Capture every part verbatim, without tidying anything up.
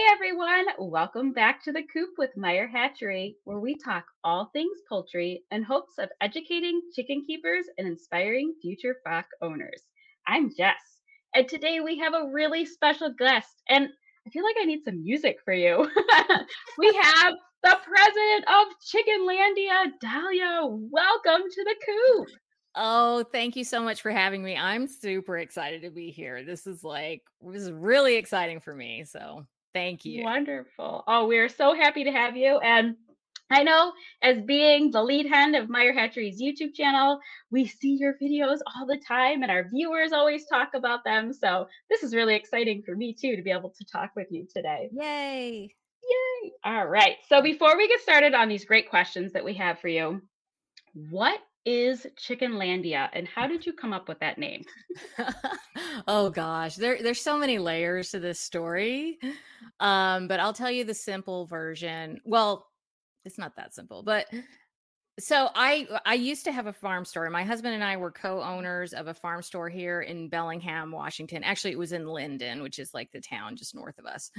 everyone, welcome back to the Coop with Meyer Hatchery, where we talk all things poultry in hopes of educating chicken keepers and inspiring future flock owners. I'm Jess, and today we have a really special guest, and I feel like I need some music for you. We have the president of Chickenlandia, Dahlia. Welcome to the Coop. Oh, thank you so much for having me. I'm super excited to be here. This is like, this is really exciting for me. So thank you. Wonderful. Oh, we're so happy to have you. And I know, as being the lead hen of Meyer Hatchery's YouTube channel, we see your videos all the time and our viewers always talk about them. So this is really exciting for me too to be able to talk with you today. Yay. Yay. All right. So before we get started on these great questions that we have for you, what is Chickenlandia and how did you come up with that name? Oh gosh, there there's so many layers to this story. Um, but I'll tell you the simple version. Well, it's not that simple, but so I I used to have a farm store. My husband and I were co-owners of a farm store here in Bellingham, Washington. Actually, it was in Linden, which is like the town just north of us.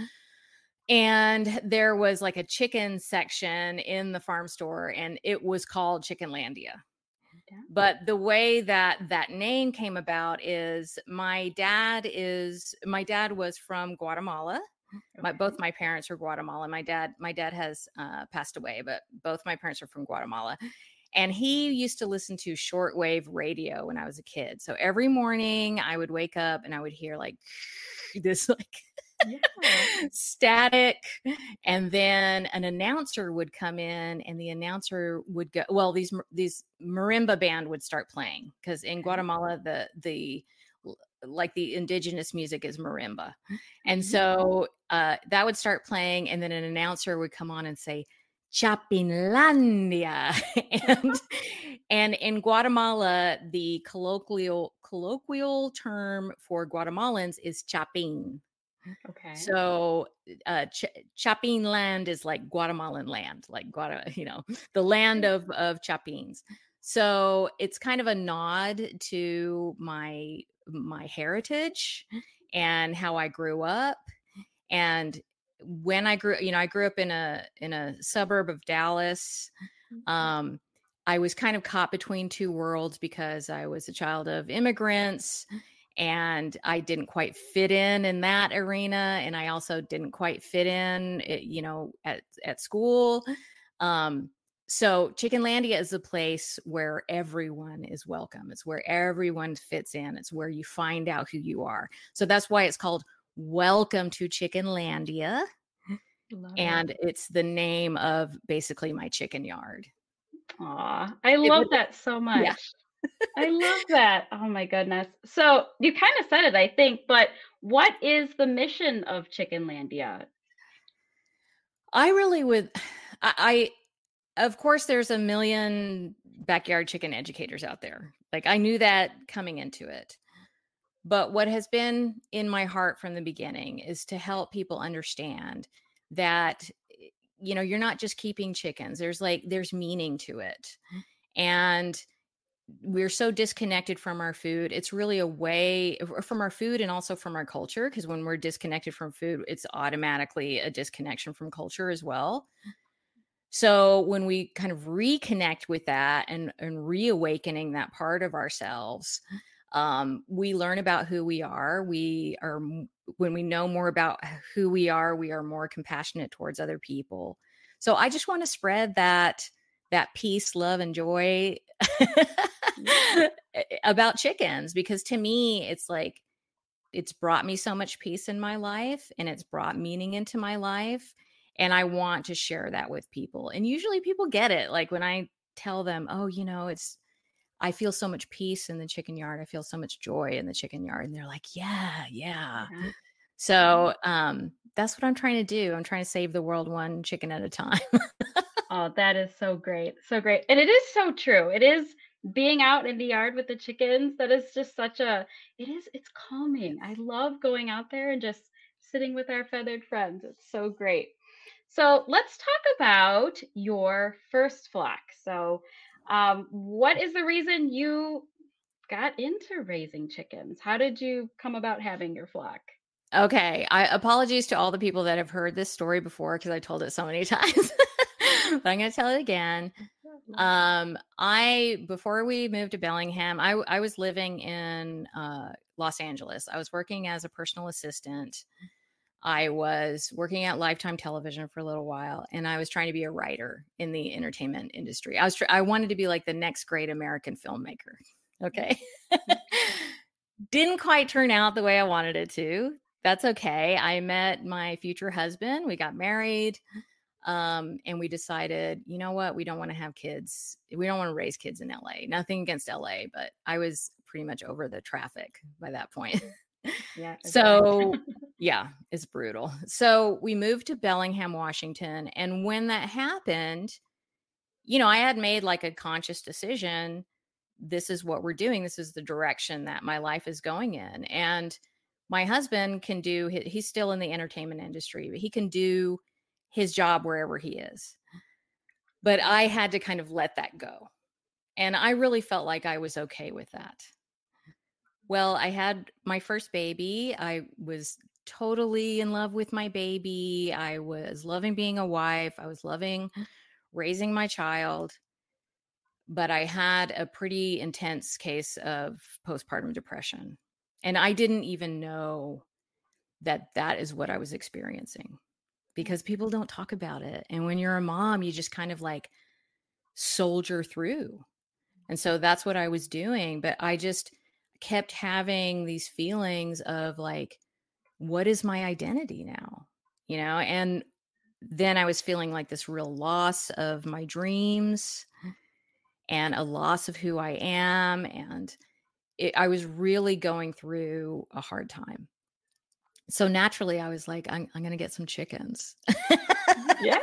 And there was like a chicken section in the farm store, and it was called Chickenlandia. Yeah. But the way that that name came about is my dad is my dad was from Guatemala. My Okay. both my parents are Guatemala. My dad my dad has uh, passed away, but both my parents are from Guatemala. And he used to listen to shortwave radio when I was a kid. So every morning I would wake up and I would hear like this like Yeah. static, and then an announcer would come in and the announcer would go, well, these these marimba band would start playing, because in Okay. Guatemala the the like the indigenous music is marimba. And Mhm. so uh that would start playing, and then an announcer would come on and say Chapinlandia. and and in Guatemala the colloquial colloquial term for Guatemalans is chapin. Okay. So, uh, Ch- Chapin land is like Guatemalan land, like Guata, you know, the land Yeah. of of Chapins. So it's kind of a nod to my my heritage and how I grew up. And when I grew, you know, I grew up in a in a suburb of Dallas. Mhm. Um, I was kind of caught between two worlds because I was a child of immigrants and I didn't quite fit in in that arena, and I also didn't quite fit in, eh, you know, at at school. Um, so Chickenlandia is a place where everyone is welcome. It's where everyone fits in. It's where you find out who you are. So that's why it's called Welcome to Chickenlandia, Love it. and it's the name of basically my chicken yard. Aw, I It love would, that so yeah. much. I love that. Oh my goodness. So you kind of said it, I think, but what is the mission of Chickenlandia? I really would I, I of course there's a million backyard chicken educators out there. Like I knew that coming into it. But what has been in my heart from the beginning is to help people understand that eh, you know, you're not just keeping chickens. There's like there's meaning to it. And we're so disconnected from our food. It's really a way from our food and also from our culture, because when we're disconnected from food, it's automatically a disconnection from culture as well. So when we kind of reconnect with that and, and reawakening that part of ourselves, um, we learn about who we are. We are, when we know more about who we are, we are more compassionate towards other people. So I just want to spread that, that peace, love, and joy Yeah. about chickens, because to me, it's like, it's brought me so much peace in my life and it's brought meaning into my life. And I want to share that with people. And usually people get it. Like when I tell them, oh, you know, it's, I feel so much peace in the chicken yard. I feel so much joy in the chicken yard. And they're like, yeah, yeah. Yeah. Yeah. So um, that's what I'm trying to do. I'm trying to save the world one chicken at a time. Oh, that is so great. So great. And it is so true. It is being out in the yard with the chickens. That is just such a, it is, it's calming. I love going out there and just sitting with our feathered friends. It's so great. So let's talk about your first flock. So, um, what is the reason you got into raising chickens? How did you come about having your flock? Okay, I apologies to all the people that have heard this story before because I told it so many times, but I'm gonna tell it again. Um, I before we moved to Bellingham, I I was living in uh, Los Angeles. I was working as a personal assistant. I was working at Lifetime Television for a little while, and I was trying to be a writer in the entertainment industry. I was tr- I wanted to be like the next great American filmmaker. Okay. Didn't quite turn out the way I wanted it to. That's okay. I met my future husband. We got married. Um, and we decided, you know what? We don't want to have kids. We don't want to raise kids in L A. Nothing against L A, but I was pretty much over the traffic by that point. Yeah. So, yeah, it's brutal. So we moved to Bellingham, Washington. And when that happened, you know, I had made like a conscious decision. This is what we're doing. This is the direction that my life is going in. And my husband can do, he's still in the entertainment industry, but he can do his job wherever he is. But I had to kind of let that go. And I really felt like I was okay with that. Well, I had my first baby. I was totally in love with my baby. I was loving being a wife. I was loving raising my child. But I had a pretty intense case of postpartum depression. And I didn't even know that that is what I was experiencing because people don't talk about it. And when you're a mom, you just kind of like soldier through. And so that's what I was doing. But I just kept having these feelings of like, what is my identity now? You know, and then I was feeling like this real loss of my dreams and a loss of who I am. And it, I was really going through a hard time. So naturally, I was like, I'm, I'm going to get some chickens. Yeah.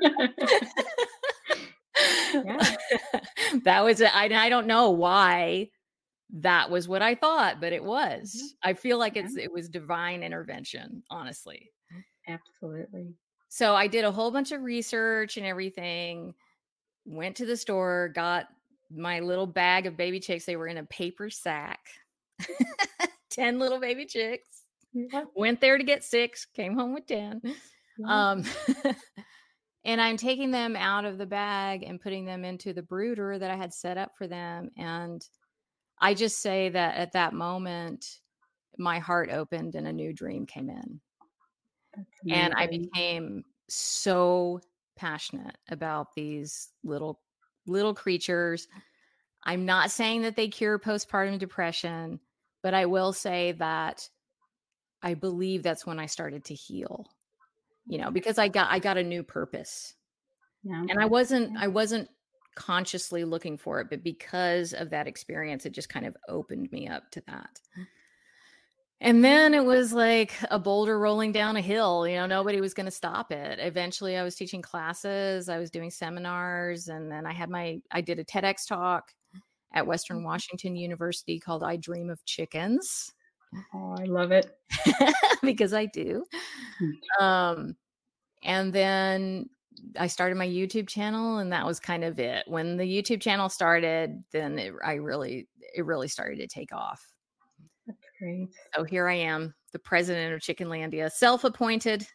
Yeah. That was it. I, I don't know why that was what I thought, but it was. Mhm. I feel like Yeah. it's it was divine intervention, honestly. Absolutely. So I did a whole bunch of research and everything, went to the store, got my little bag of baby chicks. They were in a paper sack. ten little baby chicks. Yeah. Went there to get six, came home with ten. Yeah. Um, and I'm taking them out of the bag and putting them into the brooder that I had set up for them. And I just say that at that moment, my heart opened and a new dream came in. That's And I amazing. became so passionate about these little little creatures. I'm not saying that they cure postpartum depression, but I will say that I believe that's when I started to heal. You know, because I got I got a new purpose. Yeah. And I wasn't Yeah. I wasn't consciously looking for it, but because of that experience, it just kind of opened me up to that. And then it was like a boulder rolling down a hill, you know, nobody was going to stop it. Eventually I was teaching classes, I was doing seminars, and then I had my I did a TEDx talk at Western Washington University called I Dream of Chickens. Oh, I love it. Because I do. Mm. Um and then I started my YouTube channel, and that was kind of it. When the YouTube channel started, then it, I really, it really started to take off. That's great. So here I am, the president of Chickenlandia, self-appointed.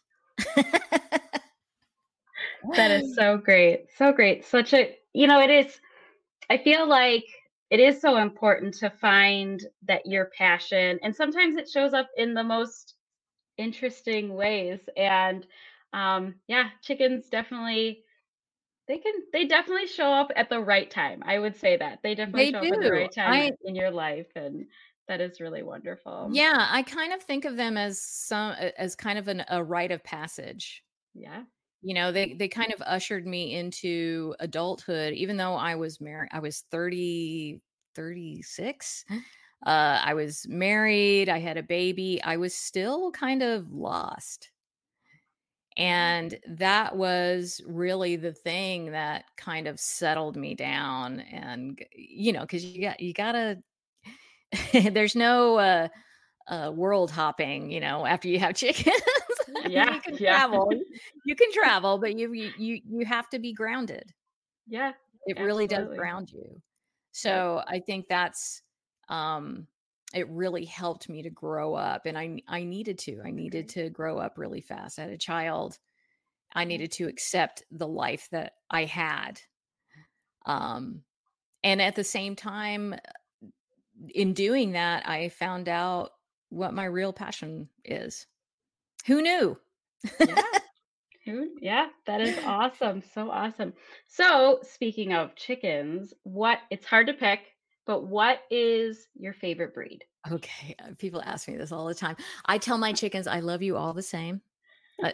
That is so great. So great. Such a, you know, it is, I feel like it is so important to find that your passion, and sometimes it shows up in the most interesting ways. And um, yeah, chickens definitely, they can, they definitely show up at the right time. I would say that they definitely They show up at the do. right time I in your life. And that is really wonderful. Yeah, I kind of think of them as some as kind of an, a rite of passage. Yeah. You know, they they kind of ushered me into adulthood, even though I was married. I was thirty, thirty-six. Uh, I was married. I had a baby. I was still kind of lost. And that was really the thing that kind of settled me down. And, you know, because you got, you gotta, there's no uh, uh, world hopping, you know, after you have chickens. I mean, Yeah. you can Yeah. travel, you can travel, but you, you, you you have to be grounded. Yeah. It really does Absolutely. ground you. Yep. So I think that's, um, it really helped me to grow up, and I I needed to. I needed Okay. to grow up really fast. I had a child. I Yeah. needed to accept the life that I had. Um, and at the same time, in doing that, I found out what my real passion is. Who knew? Yeah. Who yeah, that is awesome, so awesome. So, speaking of chickens, what it's hard to pick, but what is your favorite breed? Okay, uh, people ask me this all the time. I tell my chickens, "I love you all the same." Uh,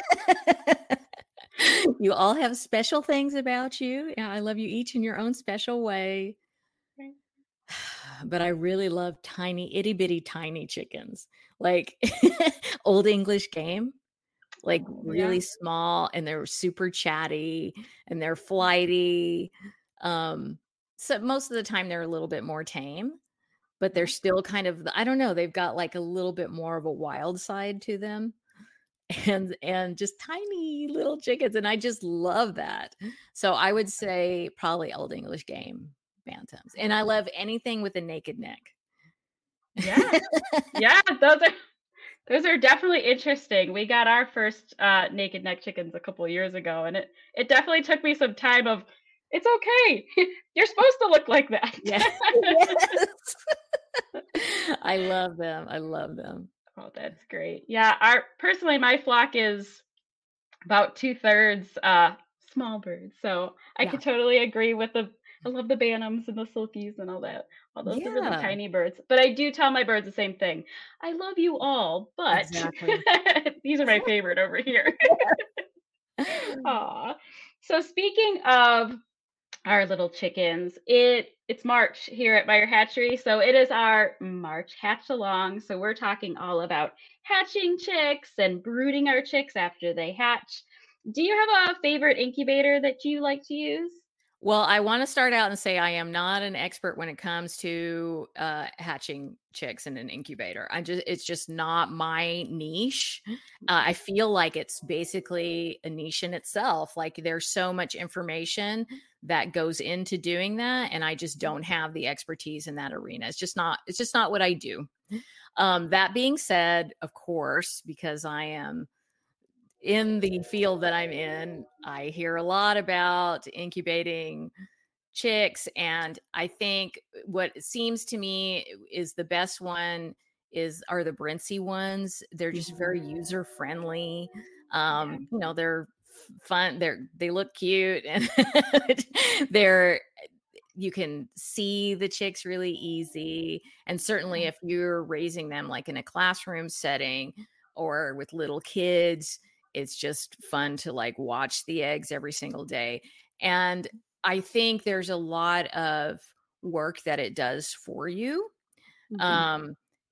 You all have special things about you, and I love you each in your own special way. Right. But I really love tiny, itty bitty tiny chickens, like Old English game, like Oh, yeah. really small, and they're super chatty and they're flighty. Um, so most of the time they're a little bit more tame, but they're Yeah. still kind of, I don't know, they've got like a little bit more of a wild side to them. And and just tiny little chickens, and I just love that. So I would say probably Old English game bantams, and I love anything with a naked neck. Yeah. Yeah, those are those are definitely interesting. We got our first, uh, naked neck chickens a couple years ago, and it it definitely took me some time of, "It's okay. You're supposed to look like that." Yeah. Yes. I love them, I love them. Oh, that's great. Yeah, our personally, my flock is about two thirds uh, small birds, so I Yeah. could totally agree with the I love the bantams and the silkies and all that, all those are really Yeah, tiny birds, but I do tell my birds the same thing. "I love you all, but exactly. these are my favorite over here." Aw. So speaking of our little chickens, it it's March here at Meyer Hatchery, so it is our March hatch along. So we're talking all about hatching chicks and brooding our chicks after they hatch. Do you have a favorite incubator that you like to use? Well, I wanna start out and say I am not an expert when it comes to, uh, hatching chicks in an incubator. I just it's just not my niche. Uh, I Okay. feel like it's basically a niche in itself, like, there's so much information that goes into doing that, and I just don't have the expertise in that arena. It's just not it's just not what I do. Um, that being said, of course, because I am in the field that I'm in, I hear a lot about incubating chicks, and I think what seems to me is the best one is are the Brinsea ones. They're just very Mhm. user friendly. Yeah. Um, you know, they're f- fun. They're they look cute, and they're you can see the chicks really easy. And certainly, if you're raising them like in a classroom setting or with little kids, it's just fun to like watch the eggs every single day. And I think there's a lot of work that it does for you. Mhm. Um,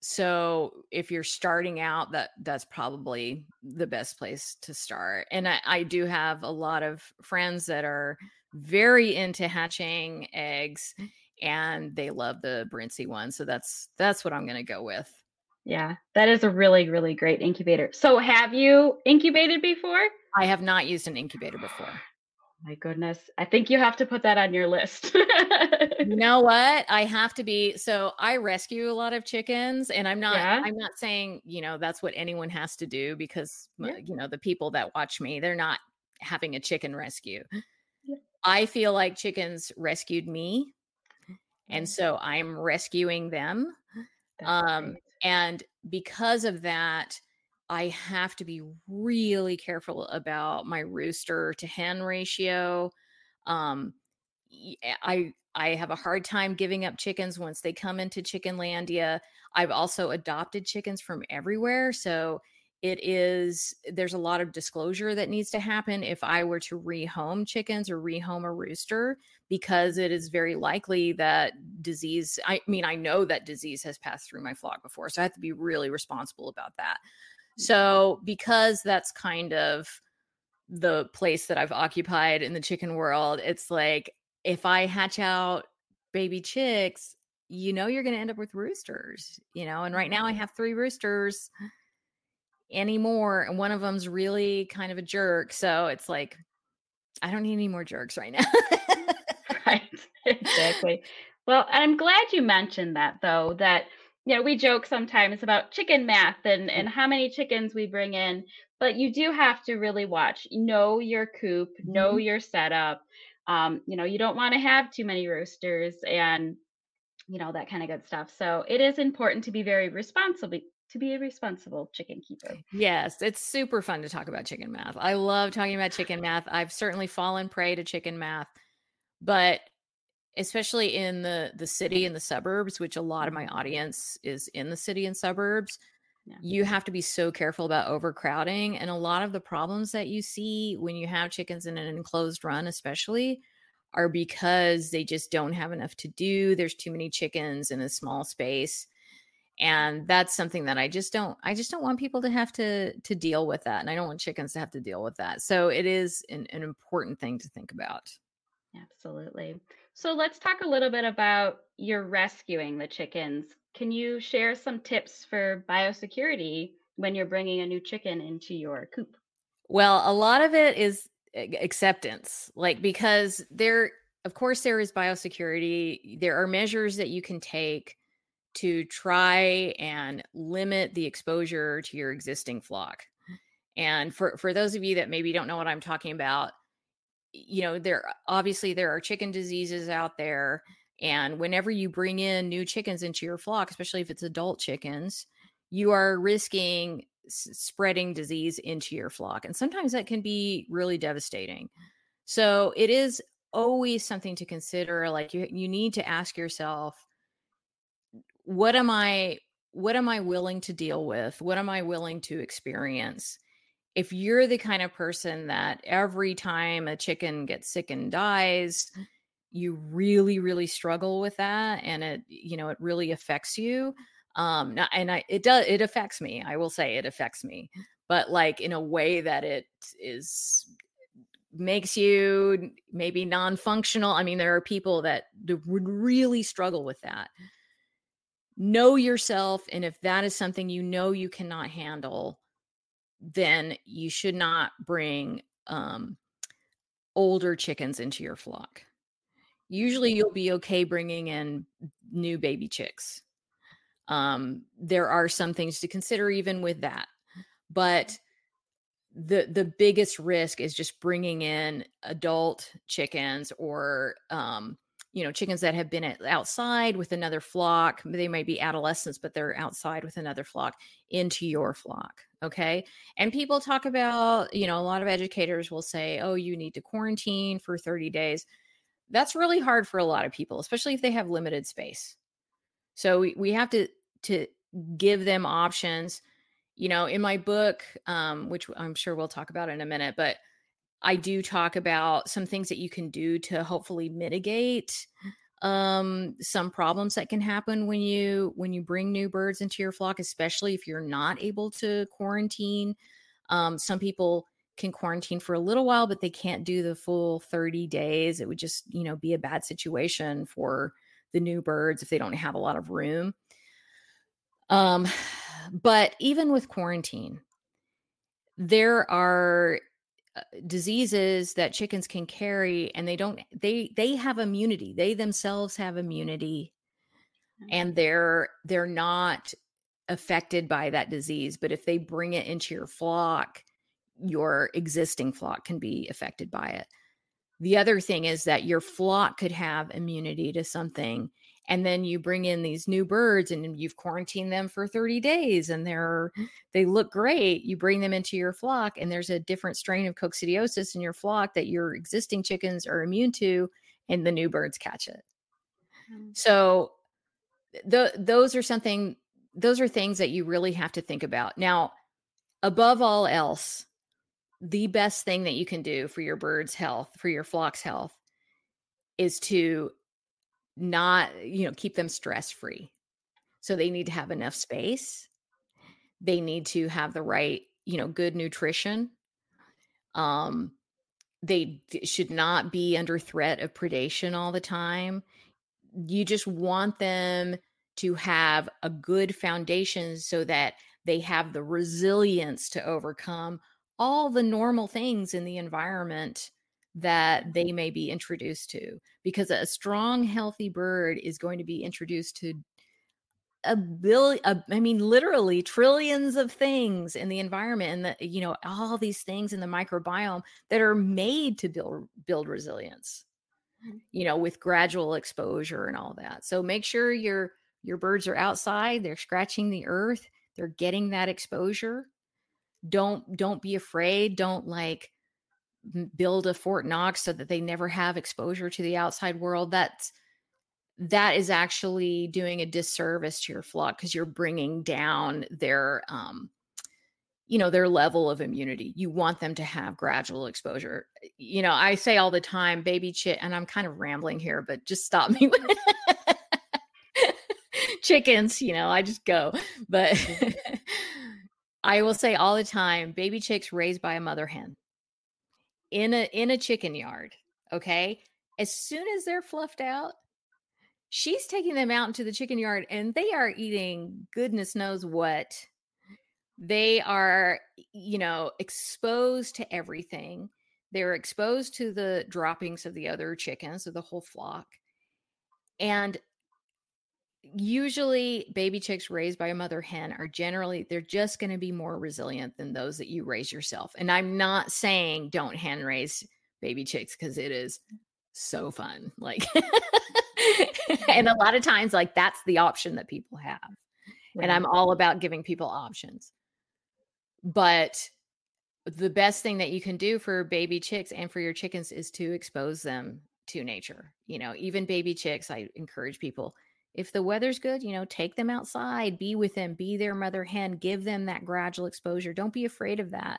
so if you're starting out, that that's probably the best place to start. And I, I do have a lot of friends that are very into hatching eggs and they love the Brinsea one. So that's that's what I'm gonna go with. Yeah, that is a really, really great incubator. So have you incubated before? I have not used an incubator before. My goodness. I think you have to put that on your list. You know what? I have to be so I rescue a lot of chickens, and I'm not Yeah. I'm not saying, you know, that's what anyone has to do because, m Yeah. you know, the people that watch me, they're not having a chicken rescue. Yeah. I feel like chickens rescued me, and Oh, so I'm rescuing them. that's Um, great. and because of that, I have to be really careful about my rooster to hen ratio. Um, y- eh, I I have a hard time giving up chickens once they come into Chickenlandia. I've also adopted chickens from everywhere, so it is there's a lot of disclosure that needs to happen if I were to rehome chickens or rehome a rooster because it is very likely that disease I mean I know that disease has passed through my flock before, so I have to be really responsible about that. So because that's kind of the place that I've occupied in the chicken world, it's like if I hatch out baby chicks, you know you're going to end up with roosters, you know. And right Yeah. now I have three roosters anymore, and one of them's really kind of a jerk. So it's like I don't need any more jerks right now. Right. Exactly. Well, I'm glad you mentioned that though, that you know, we joke sometimes about chicken math and and how many chickens we bring in, but you do have to really watch. Know your coop, know Mhm. your setup. Um, you know, you don't want to have too many roosters and you know that kind of good stuff. So it is important to be very responsible to be a responsible chicken keeper. Yes, it's super fun to talk about chicken math. I love talking about chicken math. I've certainly fallen prey to chicken math, but especially in the the city and the suburbs, which a lot of my Mhm. audience is in the city and suburbs, Yeah. you have to be so careful about overcrowding. And a lot of the problems that you see when you have chickens in an enclosed run, especially, are because they just don't have enough to do. There's too many chickens in a small space. And that's something that I just don't I just don't want people to have to to deal with that. And I don't want chickens to have to deal with that. So it is an, an important thing to think about. Absolutely. So let's talk a little bit about your rescuing the chickens. Can you share some tips for biosecurity when you're bringing a new chicken into your coop? Well, a lot of it is a- acceptance, like because there, of course, there is biosecurity. There are measures that you can take to try and limit the exposure to your existing flock. And for for those of you that maybe don't know what I'm talking about, you know, there obviously there are chicken diseases out there, and whenever you bring in new chickens into your flock, especially if it's adult chickens, you are risking s- spreading disease into your flock, and sometimes that can be really devastating. So it is always something to consider. Like you you need to ask yourself, what am I what am I willing to deal with? What am I willing to experience? If you're the kind of person that every time a chicken gets sick and dies, you really, really struggle with that, and it, you know, it really affects you. Um, no- and I, it does, it affects me. I will say it affects me, but like in a way that it is makes you maybe non-functional. I mean, there are people that d- would really struggle with that. Know yourself, and if that is something you know you cannot handle, then you should not bring um, older chickens into your flock. Usually, you'll be okay bringing in new baby chicks. Um, there are some things to consider even with that, but the the biggest risk is just bringing in adult chickens or um, you know, chickens that have been at, outside with another flock. They might be adolescents, but they're outside with another flock into your flock. Okay. And people talk about, you know, a lot of educators will say, oh, you need to quarantine for thirty days. That's really hard for a lot of people, especially if they have limited space. So we, we have to to give them options. You know, in my book, um, which I'm sure we'll talk about in a minute, but I do talk about some things that you can do to hopefully mitigate um some problems that can happen when you when you bring new birds into your flock, especially if you're not able to quarantine. Um some people can quarantine for a little while, but they can't do the full thirty days. It would just, you know, be a bad situation for the new birds if they don't have a lot of room. Um but even with quarantine, there are uh, diseases that chickens can carry, and they don't they they have immunity. They themselves have immunity, Mm. and they're they're not affected by that disease, but if they bring it into your flock, your existing flock can be affected by it. The other thing is that your flock could have immunity to something, and then you bring in these new birds and you've quarantined them for thirty days and they're they look great. You bring them into your flock and there's a different strain of coccidiosis in your flock that your existing chickens are immune to, and the new birds catch it. Um, So the those are something those are things that you really have to think about. Now, above all else, the best thing that you can do for your bird's health, for your flock's health, is to not, you know, keep them stress free. So they need to have enough space. They need to have the right, you know, good nutrition. Um, they d- should not be under threat of predation all the time. You just want them to have a good foundation so that they have the resilience to overcome all the normal things in the environment that they may be introduced to, because a strong healthy bird is going to be introduced to a billion, I mean, literally trillions of things in the environment and the, you know, all these things in the microbiome that are made to build, build resilience, you know, with gradual exposure and all that. So make sure your, your birds are outside, they're scratching the earth, they're getting that exposure. Don't, don't be afraid. Don't like build a Fort Knox so that they never have exposure to the outside world. That's, that is actually doing a disservice to your flock because you're bringing down their, um, you know, their level of immunity. You want them to have gradual exposure. You know, I say all the time, baby chick, and I'm kind of rambling here, but just stop me. Chickens, you know, I just go. But I will say all the time, baby chicks raised by a mother hen in a in a chicken yard. Okay, as soon as they're fluffed out, she's taking them out into the chicken yard and they are eating goodness knows what. They are, you know, exposed to everything. They're exposed to the droppings of the other chickens, of the whole flock. And usually baby chicks raised by a mother hen are generally, they're just going to be more resilient than those that you raise yourself. And I'm not saying don't hen raise baby chicks because it is so fun. Like, and a lot of times, like, that's the option that people have. Right. And I'm all about giving people options. But the best thing that you can do for baby chicks and for your chickens is to expose them to nature. You know, even baby chicks, I encourage people, if the weather's good, you know, take them outside, be with them, be their mother hen, give them that gradual exposure. Don't be afraid of that.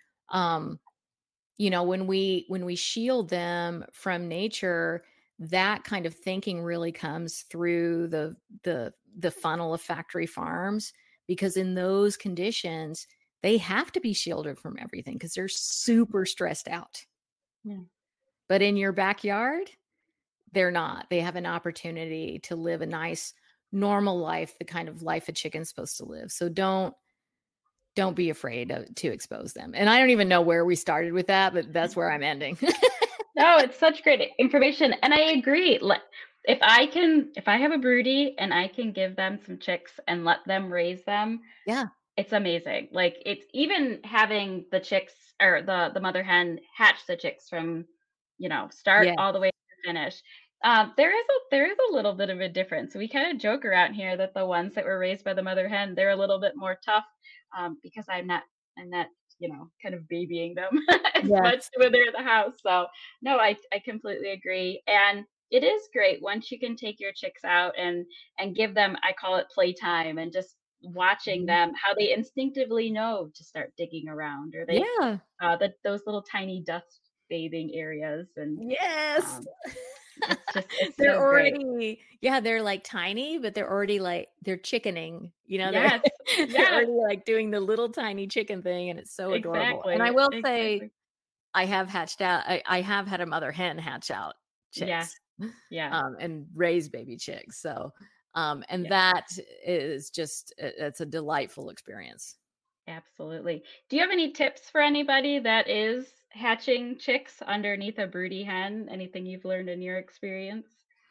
Um, you know, when we, when we shield them from nature, that kind of thinking really comes through the, the, the funnel of factory farms, because in those conditions, they have to be shielded from everything because they're super stressed out. Yeah. But in your backyard, they're not. They have an opportunity to live a nice, normal life, the kind of life a chicken's supposed to live. So don't, don't be afraid of, to expose them. And I don't even know where we started with that, but that's where I'm ending. No, it's such great information. And I agree. If I can, if I have a broody and I can give them some chicks and let them raise them. Yeah. It's amazing. Like, it's even having the chicks or the, the mother hen hatch the chicks from, you know, start yeah. all the way to finish. Um, there is a, there is a little bit of a difference. We kind of joke around here that the ones that were raised by the mother hen, they're a little bit more tough, um, because I'm not, I'm not, you know, kind of babying them as yes. much when they're in the house. So no, I, I completely agree. And it is great once you can take your chicks out and, and give them, I call it playtime, and just watching them, how they instinctively know to start digging around, or they, yeah, uh, the, those little tiny dust bathing areas. And yes, um, it's just, it's they're so already, great. yeah, they're like tiny, but they're already like, they're chickening, you know, yes. they're, yes. they're already like doing the little tiny chicken thing. And it's so adorable. Exactly. And I will exactly. say, I have hatched out, I, I have had a mother hen hatch out chicks, yeah, yeah, um, and raise baby chicks. So, um, and yeah. that is just, it's a delightful experience. Absolutely. Do you have any tips for anybody that is hatching chicks underneath a broody hen? Anything you've learned in your experience?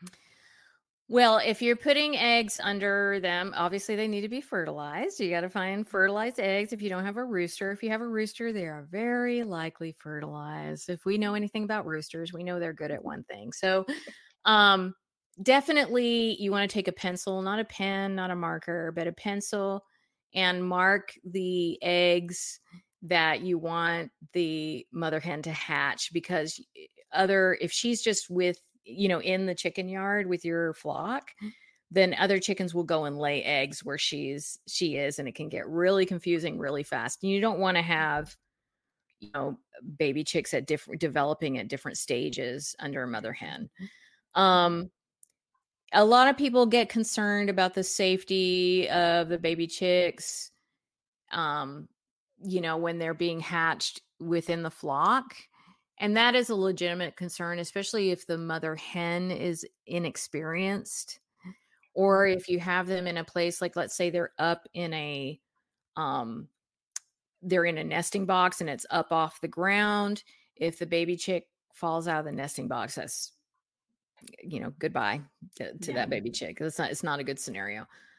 Well, if you're putting eggs under them, obviously they need to be fertilized. You got to find fertilized eggs. If you don't have a rooster, if you have a rooster, they are very likely fertilized. If we know anything about roosters, we know they're good at one thing. So, um, definitely you want to take a pencil, not a pen, not a marker, but a pencil, and mark the eggs that you want the mother hen to hatch, because other, if she's just with, you know, in the chicken yard with your flock, then other chickens will go and lay eggs where she's, she is, and it can get really confusing really fast. And you don't want to have, you know, baby chicks at different, developing at different stages under a mother hen. Um, a lot of people get concerned about the safety of the baby chicks, um, you know, when they're being hatched within the flock. And that is a legitimate concern, especially if the mother hen is inexperienced, or if you have them in a place, like, let's say they're up in a, um, they're in a nesting box and it's up off the ground. If the baby chick falls out of the nesting box, that's, you know, goodbye to, to yeah. that baby chick. It's not, it's not a good scenario.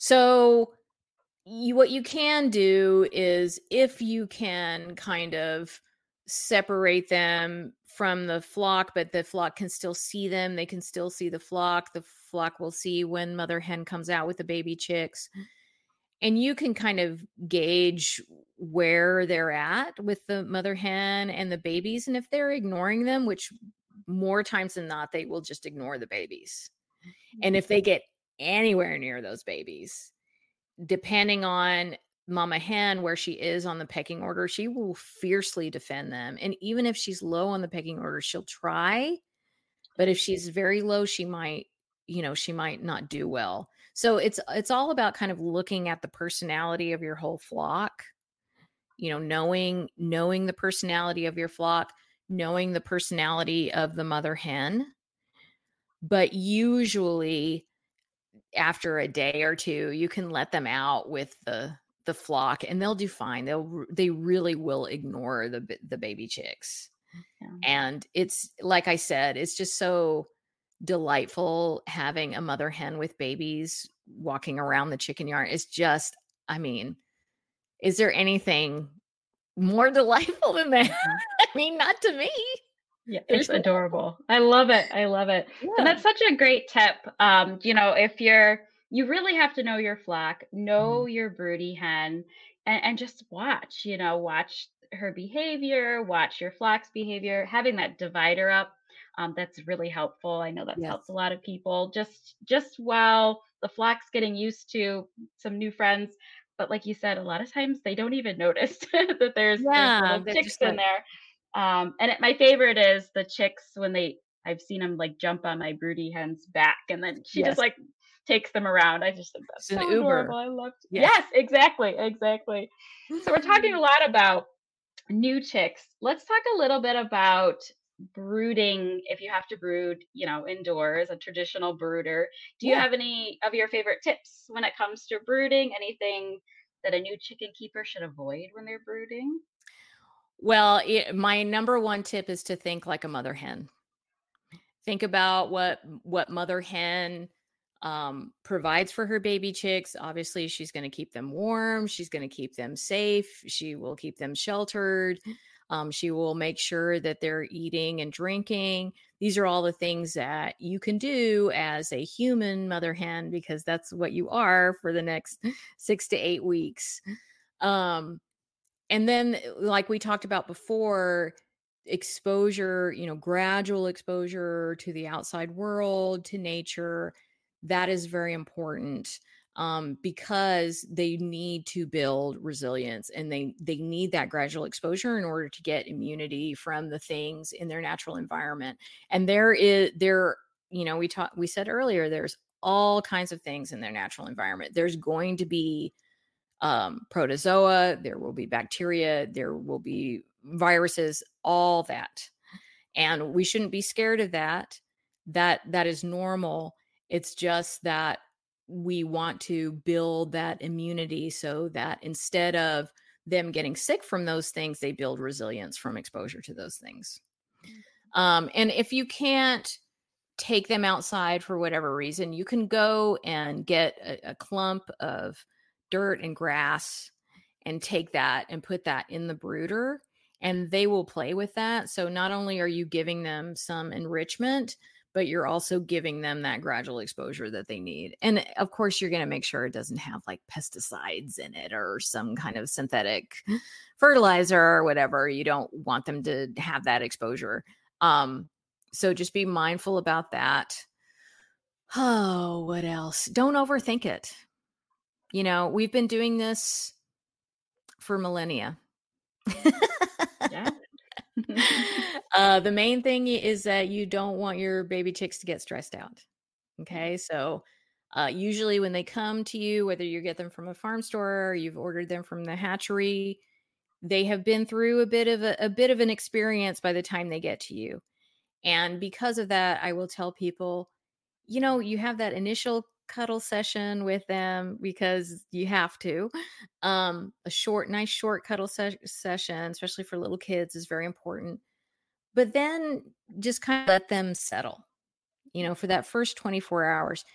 So you what you can do is if you can kind of separate them from the flock, but the flock can still see them, they can still see the flock. The flock will see when mother hen comes out with the baby chicks. And you can kind of gauge where they're at with the mother hen and the babies. And if they're ignoring them, which more times than not, they will just ignore the babies. And if they get anywhere near those babies, depending on mama hen, where she is on the pecking order, she will fiercely defend them. And even if she's low on the pecking order, she'll try. But if she's very low, she might, you know, she might not do well. So it's it's all about kind of looking at the personality of your whole flock, you know, knowing knowing the personality of your flock, knowing the personality of the mother hen. But usually after a day or two, you can let them out with the the flock and they'll do fine. They'll they really will ignore the the baby chicks. Yeah. And it's like I said, it's just so delightful having a mother hen with babies walking around the chicken yard. It's just, I mean, is there anything more delightful than that? Mhm. I mean, not to me. Yeah, There's it's no- adorable. I love it. I love it. And Yeah. that's such a great tip. Um, you know, if you're you really have to know your flock, know Mhm. your broody hen, and, and just watch, you know, watch her behavior, watch your flock's behavior, having that divider up. Um, that's really helpful. I know that's Yes. helped a lot of people. Just just while the flock's getting used to some new friends. But like you said, a lot of times they don't even notice that there's there's Yeah. little They're chicks just in like, there. Um, and it, my favorite is the chicks when they I've seen them like jump on my broody hen's back and then she just yes, like takes them around. I just think it's that's an so Uber. adorable. I loved Yeah. Yes, exactly, exactly. So we're talking a lot about new chicks. Let's talk a little bit about brooding if you have to brood, you know, indoors, a traditional brooder. Do you Yeah. have any of your favorite tips when it comes to brooding? Anything that a new chicken keeper should avoid when they're brooding? Well, it, my number one tip is to think like a mother hen. Think about what what mother hen um, provides for her baby chicks. Obviously, she's going to keep them warm. She's going to keep them safe. She will keep them sheltered. Um, she will make sure that they're eating and drinking. These are all the things that you can do as a human mother hen because that's what you are for the next six to eight weeks. Um, and then, like we talked about before, exposure, you know, gradual exposure to the outside world, to nature, that is very important um, because they need to build resilience and they they need that gradual exposure in order to get immunity from the things in their natural environment. And there is there, you know, we talked we said earlier, there's all kinds of things in their natural environment. There's going to be um, protozoa, there will be bacteria, there will be viruses, all that. And we shouldn't be scared of that. That that is normal. It's just that we want to build that immunity so that instead of them getting sick from those things, they build resilience from exposure to those things. Um, and if you can't take them outside for whatever reason, you can go and get a, a clump of dirt and grass and take that and put that in the brooder and they will play with that. So not only are you giving them some enrichment, but you're also giving them that gradual exposure that they need. And of course, you're going to make sure it doesn't have like pesticides in it or some kind of synthetic fertilizer or whatever. You don't want them to have that exposure. Um, so just be mindful about that. Oh, what else? Don't overthink it. You know, we've been doing this for millennia. Yeah. uh, the main thing is that you don't want your baby chicks to get stressed out. Okay. So, uh, usually when they come to you, whether you get them from a farm store or you've ordered them from the hatchery, they have been through a bit of a, a bit of an experience by the time they get to you. And because of that, I will tell people, you know, you have that initial cuddle session with them because you have to. Um, a short, nice short cuddle se- session, especially for little kids, is very important. But then just kind of let them settle, you know, for that first twenty-four hours.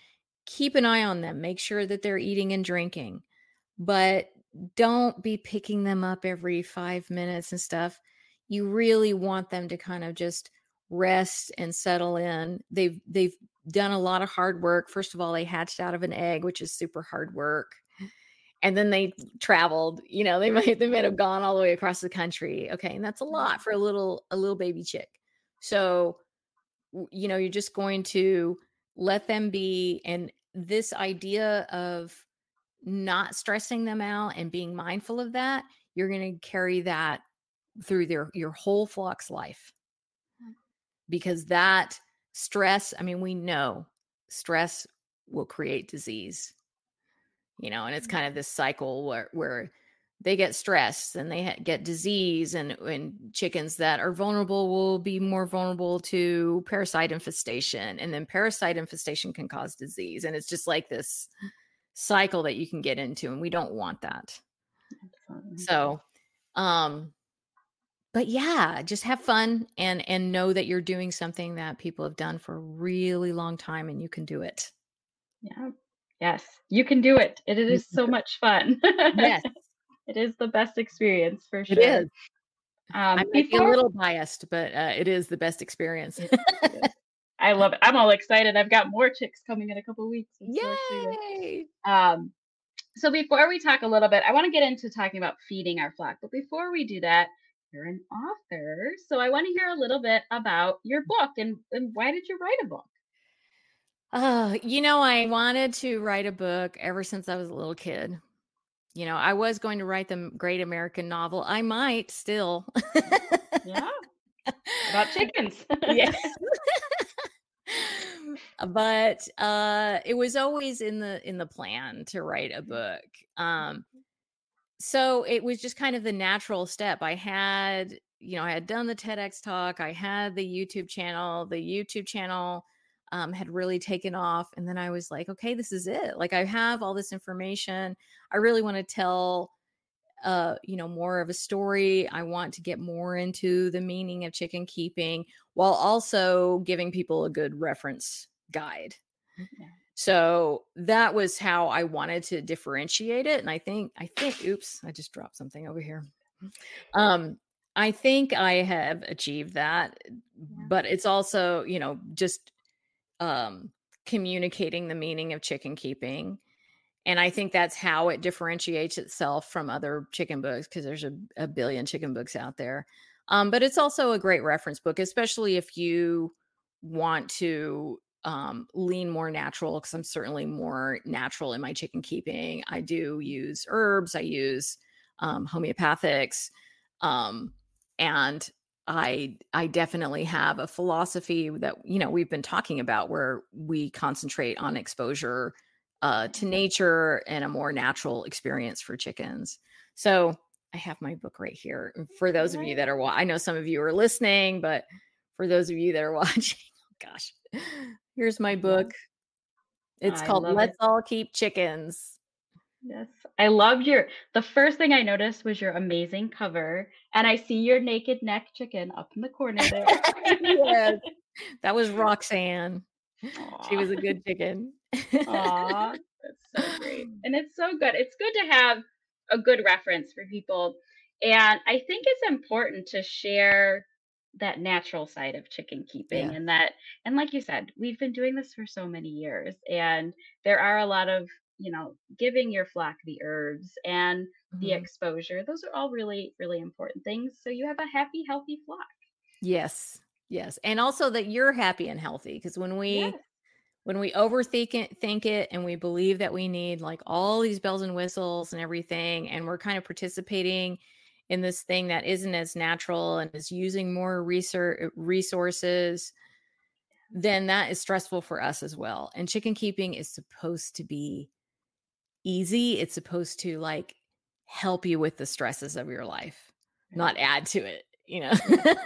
keep an eye on them, make sure that they're eating and drinking, but don't be picking them up every five minutes and stuff. You really want them to kind of just rest and settle in. They've they've done a lot of hard work. First of all, they hatched out of an egg, which is super hard work. And then they traveled, you know, they might they might have gone all the way across the country. Okay, and that's a lot for a little a little baby chick. So, you know, you're just going to let them be, and this idea of not stressing them out and being mindful of that, you're going to carry that through their your whole flock's life. Because that stress, I mean, we know stress will create disease. You know, and it's kind of this cycle where where they get stressed and they ha- get disease, and, and chickens that are vulnerable will be more vulnerable to parasite infestation, and then parasite infestation can cause disease, and it's just like this cycle that you can get into, and we don't want that. Absolutely. So, um, but yeah, just have fun and and know that you're doing something that people have done for a really long time, and you can do it. Yeah. Yes, you can do it. It, it is so much fun. Yes. It is the best experience for sure. It is. Um, I might before, be a little biased, but uh, it is the best experience. it, it I love it. I'm all excited. I've got more chicks coming in a couple of weeks. I'm Yay! So, um, so before we talk a little bit, I want to get into talking about feeding our flock. But before we do that, you're an author. So I want to hear a little bit about your book, and, and why did you write a book? Oh, you know, I wanted to write a book ever since I was a little kid. You know, I was going to write the Great American Novel. I might still. Yeah. About chickens. Yes. But uh it was always in the in the plan to write a book. Um so it was just kind of the natural step. I had, you know, I had done the TEDx talk, I had the YouTube channel, the YouTube channel um, had really taken off. And then I was like, okay, this is it. Like, I have all this information. I really want to tell, uh, you know, more of a story. I want to get more into the meaning of chicken keeping while also giving people a good reference guide. Yeah. So that was how I wanted to differentiate it. And I think, I think, oops, I just dropped something over here. Um, I think I have achieved that, yeah. But it's also, you know, just um, communicating the meaning of chicken keeping. And I think that's how it differentiates itself from other chicken books, because there's a, a billion chicken books out there. Um, but it's also a great reference book, especially if you want to um, lean more natural, because I'm certainly more natural in my chicken keeping. I do use herbs. I use um, homeopathics. Um, and I I definitely have a philosophy that, you know, we've been talking about, where we concentrate on exposure uh, to nature and a more natural experience for chickens. So I have my book right here. For those of you that are, wa- I know some of you are listening, but for those of you that are watching, oh gosh, here's my book. It's I called Let's it. All Keep Chickens. Yes, I loved your, the first thing I noticed was your amazing cover, and I see your naked neck chicken up in the corner there. Yes, that was Roxanne. Aww. She was a good chicken. Aw, that's so great. And it's so good. It's good to have a good reference for people. And I think it's important to share that natural side of chicken keeping, yeah. and that, and like you said, we've been doing this for so many years, and there are a lot of, you know, giving your flock the herbs and mm-hmm. the exposure. Those are all really, really important things. So you have a happy, healthy flock. Yes. Yes. And also that you're happy and healthy. Because when we, yes. when we overthink it, think it, and we believe that we need like all these bells and whistles and everything, and we're kind of participating in this thing that isn't as natural and is using more research resources, then that is stressful for us as well. And chicken keeping is supposed to be easy. It's supposed to like help you with the stresses of your life, not add to it, you know?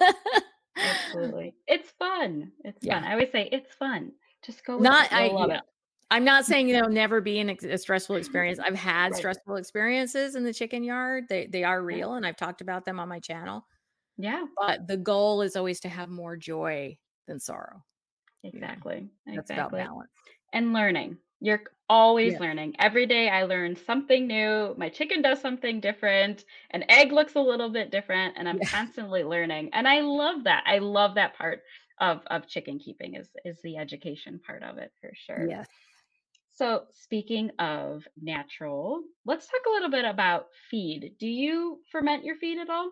Absolutely. It's fun. It's yeah. fun. I always say it's fun. Just go with not, it. You'll I, love yeah. it. I'm not saying there'll never be an, a stressful experience. I've had Right. stressful experiences in the chicken yard. They they are real, yeah. and I've talked about them on my channel. Yeah. But the goal is always to have more joy than sorrow. Exactly. You know? That's exactly. about balance. And learning. You're c always Yeah. learning. Every day I learn something new, my chicken does something different, an egg looks a little bit different, and I'm Yeah. constantly learning, and I love that. I love that part of of chicken keeping is is the education part of it for sure. Yes. So, speaking of natural, let's talk a little bit about feed. Do you ferment your feed at all?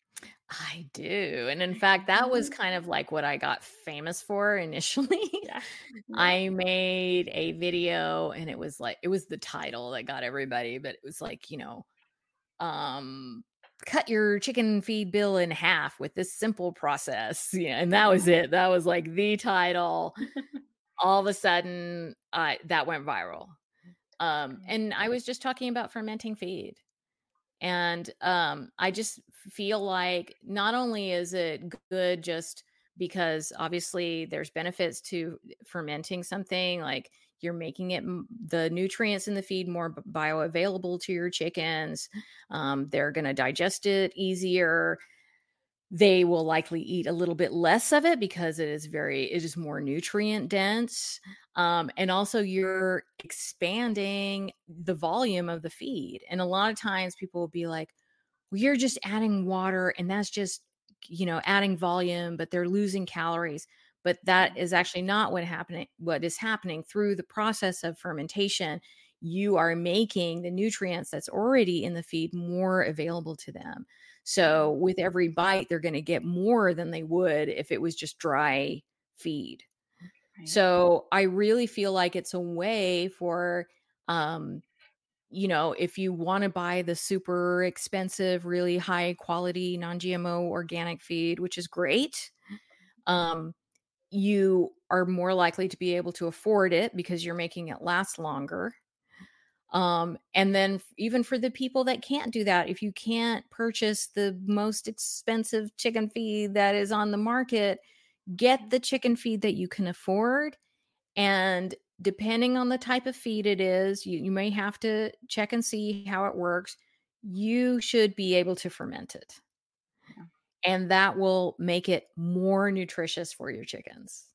I do, and in fact, that was kind of like what I got famous for initially. Yeah. Yep. I made a video and it was like it was the title that got everybody, but it was like, you know, um, "Cut your chicken feed bill in half with this simple process." Yeah, and that was it. That was like the title. All of a sudden, I that went viral. Um, Great. and I was just talking about fermenting feed. And um, I just feel like not only is it good just because obviously there's benefits to fermenting something, like you're making it m- the nutrients in the feed more b- bioavailable to your chickens. Um, they're going to digest it easier. They will likely eat a little bit less of it because it is very it is more nutrient dense. Um, and also you're expanding the volume of the feed. And a lot of times people will be like, "Well, you're just adding water and that's just, you know, adding volume, but they're losing calories." But Yeah. that is actually not what happening what is happening through the process of fermentation. You are making the nutrients that's already in the feed more available to them. Yeah. So with every bite, they're going to get more than they would if it was just dry feed. Right. So I really feel like it's a way for, um, you know, if you want to buy the super expensive, really high quality non G M O organic feed, which is great, um, you are more likely to be able to afford it because you're making it last longer. Um, and then f- even for the people that can't do that, if you can't purchase the most expensive chicken feed that is on the market, get the chicken feed that you can afford. And depending on the type of feed it is, you, you may have to check and see how it works. You should be able to ferment it. Yeah. And that will make it more nutritious for your chickens.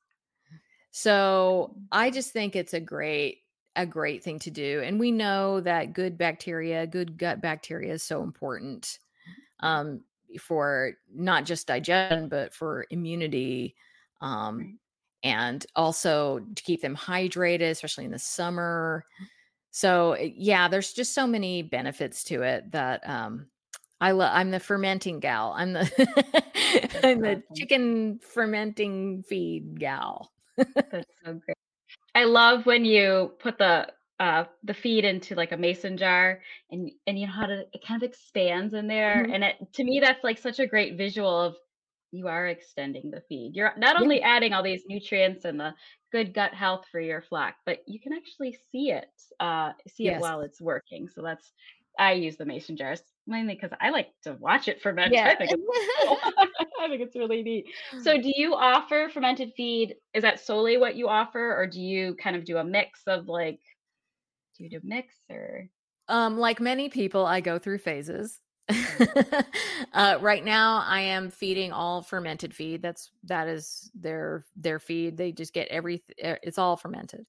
So I just think it's a great a great thing to do. And we know that good bacteria, good gut bacteria is so important Yeah. um, for not just digestion, but for immunity. Um, Right. and also to keep them hydrated, especially in the summer. So eh, yeah, there's just so many benefits to it that um, I love. I'm the fermenting gal. I'm the That's I'm the awesome. chicken fermenting feed gal. That's so great. I love when you put the uh the feed into like a mason jar and and you know how to it kind of expands in there Mhm. and it to me that's like such a great visual of you are extending the feed. You're not Yeah. only adding all these nutrients and the good gut health for your flock, but you can actually see it uh see it Yes. while it's working. So that's I use the mason jars mainly because I like to watch it ferment. Yeah. I think it's cool. I think it's really neat. So do you offer fermented feed? Is that solely what you offer, or do you kind of do a mix of like do you do mix or Um, like many people, I go through phases. yeah, uh, right now, I am feeding all fermented feed. That's that is their their feed. They just get every. It's all fermented.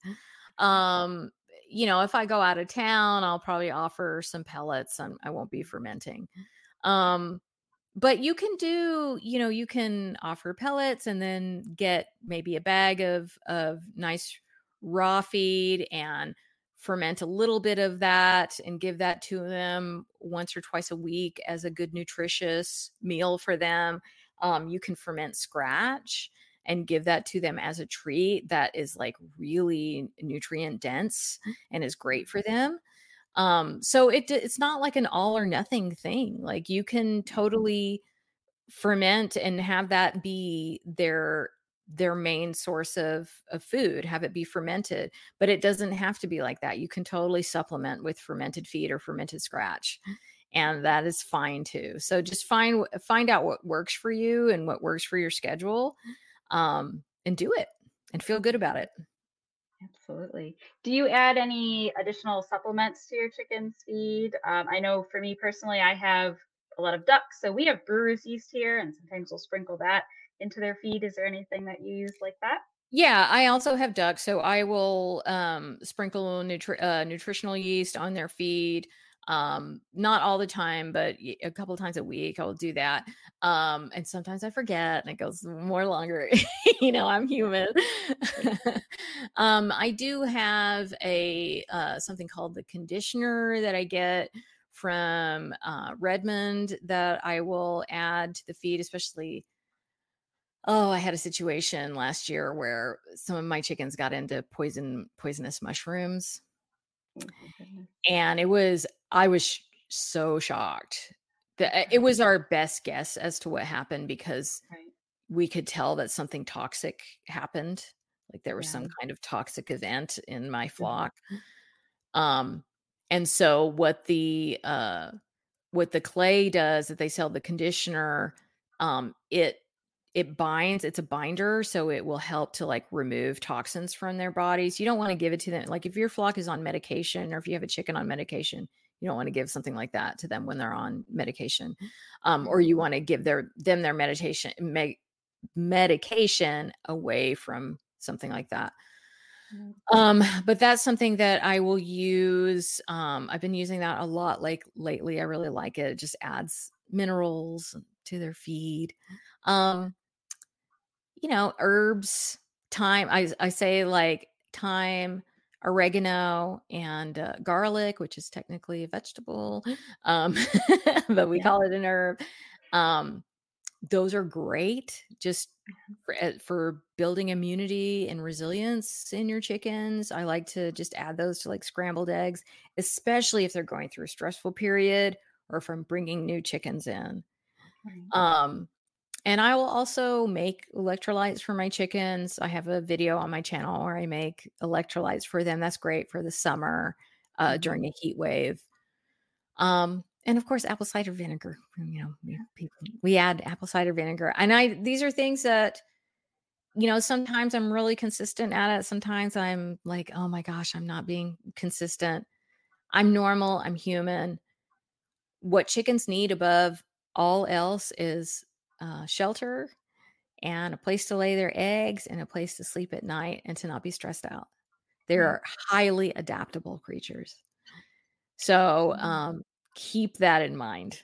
Um, you know, if I go out of town, I'll probably offer some pellets. I'm, I won't be fermenting. Um, but you can do, you know, you can offer pellets and then get maybe a bag of of nice raw feed and ferment a little bit of that and give that to them once or twice a week as a good nutritious meal for them. Um, you can ferment scratch and give that to them as a treat that is like really nutrient dense and is great for them. Um, so it it's not like an all or nothing thing. Like you can totally ferment and have that be their their main source of of food, have it be fermented, but it doesn't have to be like that. You can totally supplement with fermented feed or fermented scratch, and that is fine too. So just find find out what works for you and what works for your schedule, um, and do it and feel good about it. absolutely. Do you add any additional supplements to your chicken's feed? Um, I know for me personally, I have a lot of ducks, so we have brewer's yeast here, and sometimes we'll sprinkle that into their feed. Is there anything that you use like that? Yeah, I also have ducks, so I will um, sprinkle nutri- uh, nutritional yeast on their feed. Um, not all the time, but y- a couple times a week, I'll do that. Um, and sometimes I forget, and it goes more longer. you know, I'm human. um, I do have a uh, something called the conditioner that I get from uh, Redmond that I will add to the feed, especially. Oh, I had a situation last year where some of my chickens got into poison poisonous mushrooms, Oh my goodness. and it was I was sh so shocked. The it Right. was our best guess as to what happened because Right. we could tell that something toxic happened, like there was Yeah. some kind of toxic event in my Mhm. flock. Um, and so what the uh what the clay does that they sell the conditioner, um, it it binds, it's a binder, so it will help to like remove toxins from their bodies. You don't want to give it to them. Like if your flock is on medication or if you have a chicken on medication, you don't want to give something like that to them when they're on medication. Um, or Mhm. you want to give their them their meditation me- medication away from something like that. Right. Um, but that's something that I will use. Um, I've been using that a lot like lately. I really like it. It just adds minerals to their feed. Um, you know, herbs, thyme. I I say like thyme, oregano, and uh, garlic, which is technically a vegetable, um, but we Yeah. call it an herb. Um, those are great just for, uh, for building immunity and resilience in your chickens. I like to just add those to like scrambled eggs, especially if they're going through a stressful period or from bringing new chickens in. Right. Um, and I will also make electrolytes for my chickens. I have a video on my channel where I make electrolytes for them. That's great for the summer uh, Mhm. during a heat wave. Um, and of course, apple cider vinegar. You know, we, Yeah. people, we add apple cider vinegar, and I these are things that you know. Sometimes I'm really consistent at it. Sometimes I'm like, oh my gosh, I'm not being consistent. I'm normal. I'm human. What chickens need above all else is uh, shelter and a place to lay their eggs and a place to sleep at night and to not be stressed out. They Right. are highly adaptable creatures. So, Absolutely. um, keep that in mind.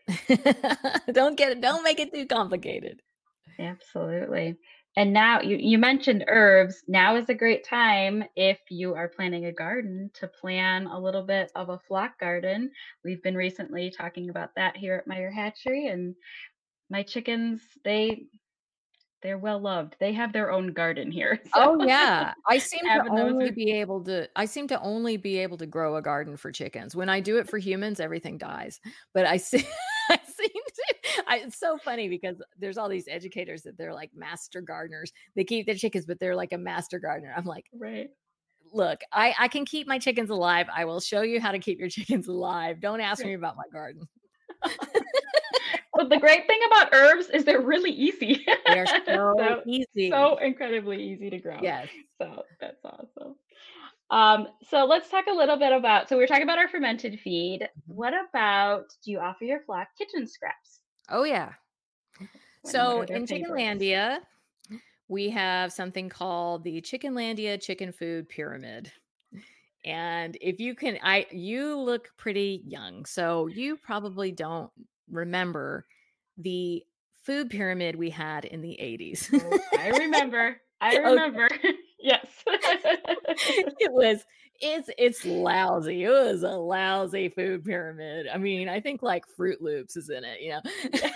Don't get it don't make it too complicated. Absolutely. And now you, you mentioned herbs. Now is a great time if you are planning a garden to plan a little bit of a flock garden. We've been recently talking about that here at Meyer Hatchery, and my chickens, they they're well loved. They have their own garden here. So Oh, yeah. I seem to having those only are be able to I seem to only be able to grow a garden for chickens. When I do it for humans, everything dies. But I see I seem to I it's so funny because there's all these educators that they're like master gardeners. They keep their chickens, but they're like a master gardener. I'm like, right. look, I, I can keep my chickens alive. I will show you how to keep your chickens alive. Don't ask me Right. about my garden. But the great thing about herbs is they're really easy. They are so So so easy. incredibly easy to grow. Yes. So that's awesome. Um, so let's talk a little bit about, so we are talking about our fermented feed. Mhm. What about, do you offer your flock kitchen scraps? Oh, yeah. And what So are their in favorites? Chickenlandia, we have something called the Chickenlandia Chicken Food Pyramid. And if you can, I you look pretty young, so you probably don't remember the food pyramid we had in the eighties. Oh, I remember. I Okay. remember. Yes. It was it's it's lousy. It was a lousy food pyramid. I mean, I think like Fruit Loops is in it, you know. Yes.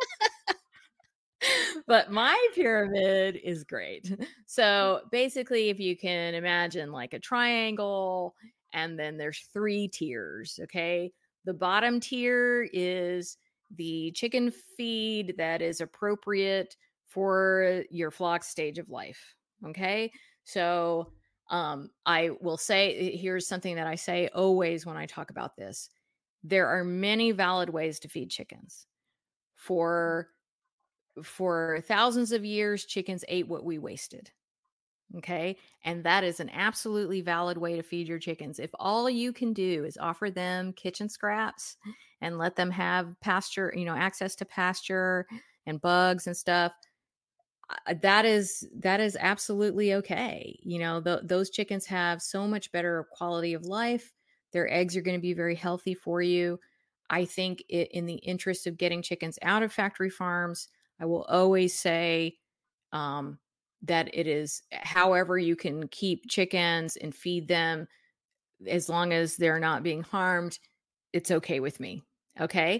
But my pyramid is great. So basically, if you can imagine like a triangle, and then there's three tiers, okay? The bottom tier is the chicken feed that is appropriate for your flock stage of life, okay? So um, I will say, here's something that I say always when I talk about this. There are many valid ways to feed chickens. For for thousands of years, chickens ate what we wasted. Okay. And that is an absolutely valid way to feed your chickens. If all you can do is offer them kitchen scraps and let them have pasture, you know, access to pasture and bugs and stuff, uh, that is that is absolutely okay. You know, th- those chickens have so much better quality of life. Their eggs are going to be very healthy for you. I think it, in the interest of getting chickens out of factory farms, I will always say um, that it is however you can keep chickens and feed them as long as they're not being harmed, it's okay with me. Okay.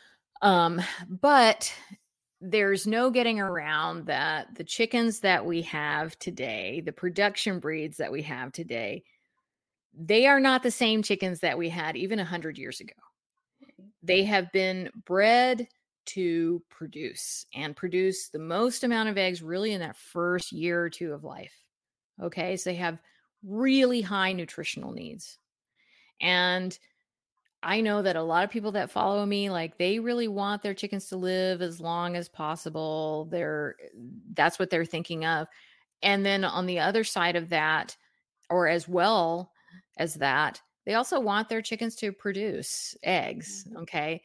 Um, but there's no getting around that the chickens that we have today, the production breeds that we have today, they are not the same chickens that we had even one hundred years ago. They have been bred to produce and produce the most amount of eggs really in that first year or two of life. Okay. So they have really high nutritional needs. And I know that a lot of people that follow me, like they really want their chickens to live as long as possible. They're that's what they're thinking of. And then on the other side of that, or as well as that, they also want their chickens to produce eggs. Mhm. Okay.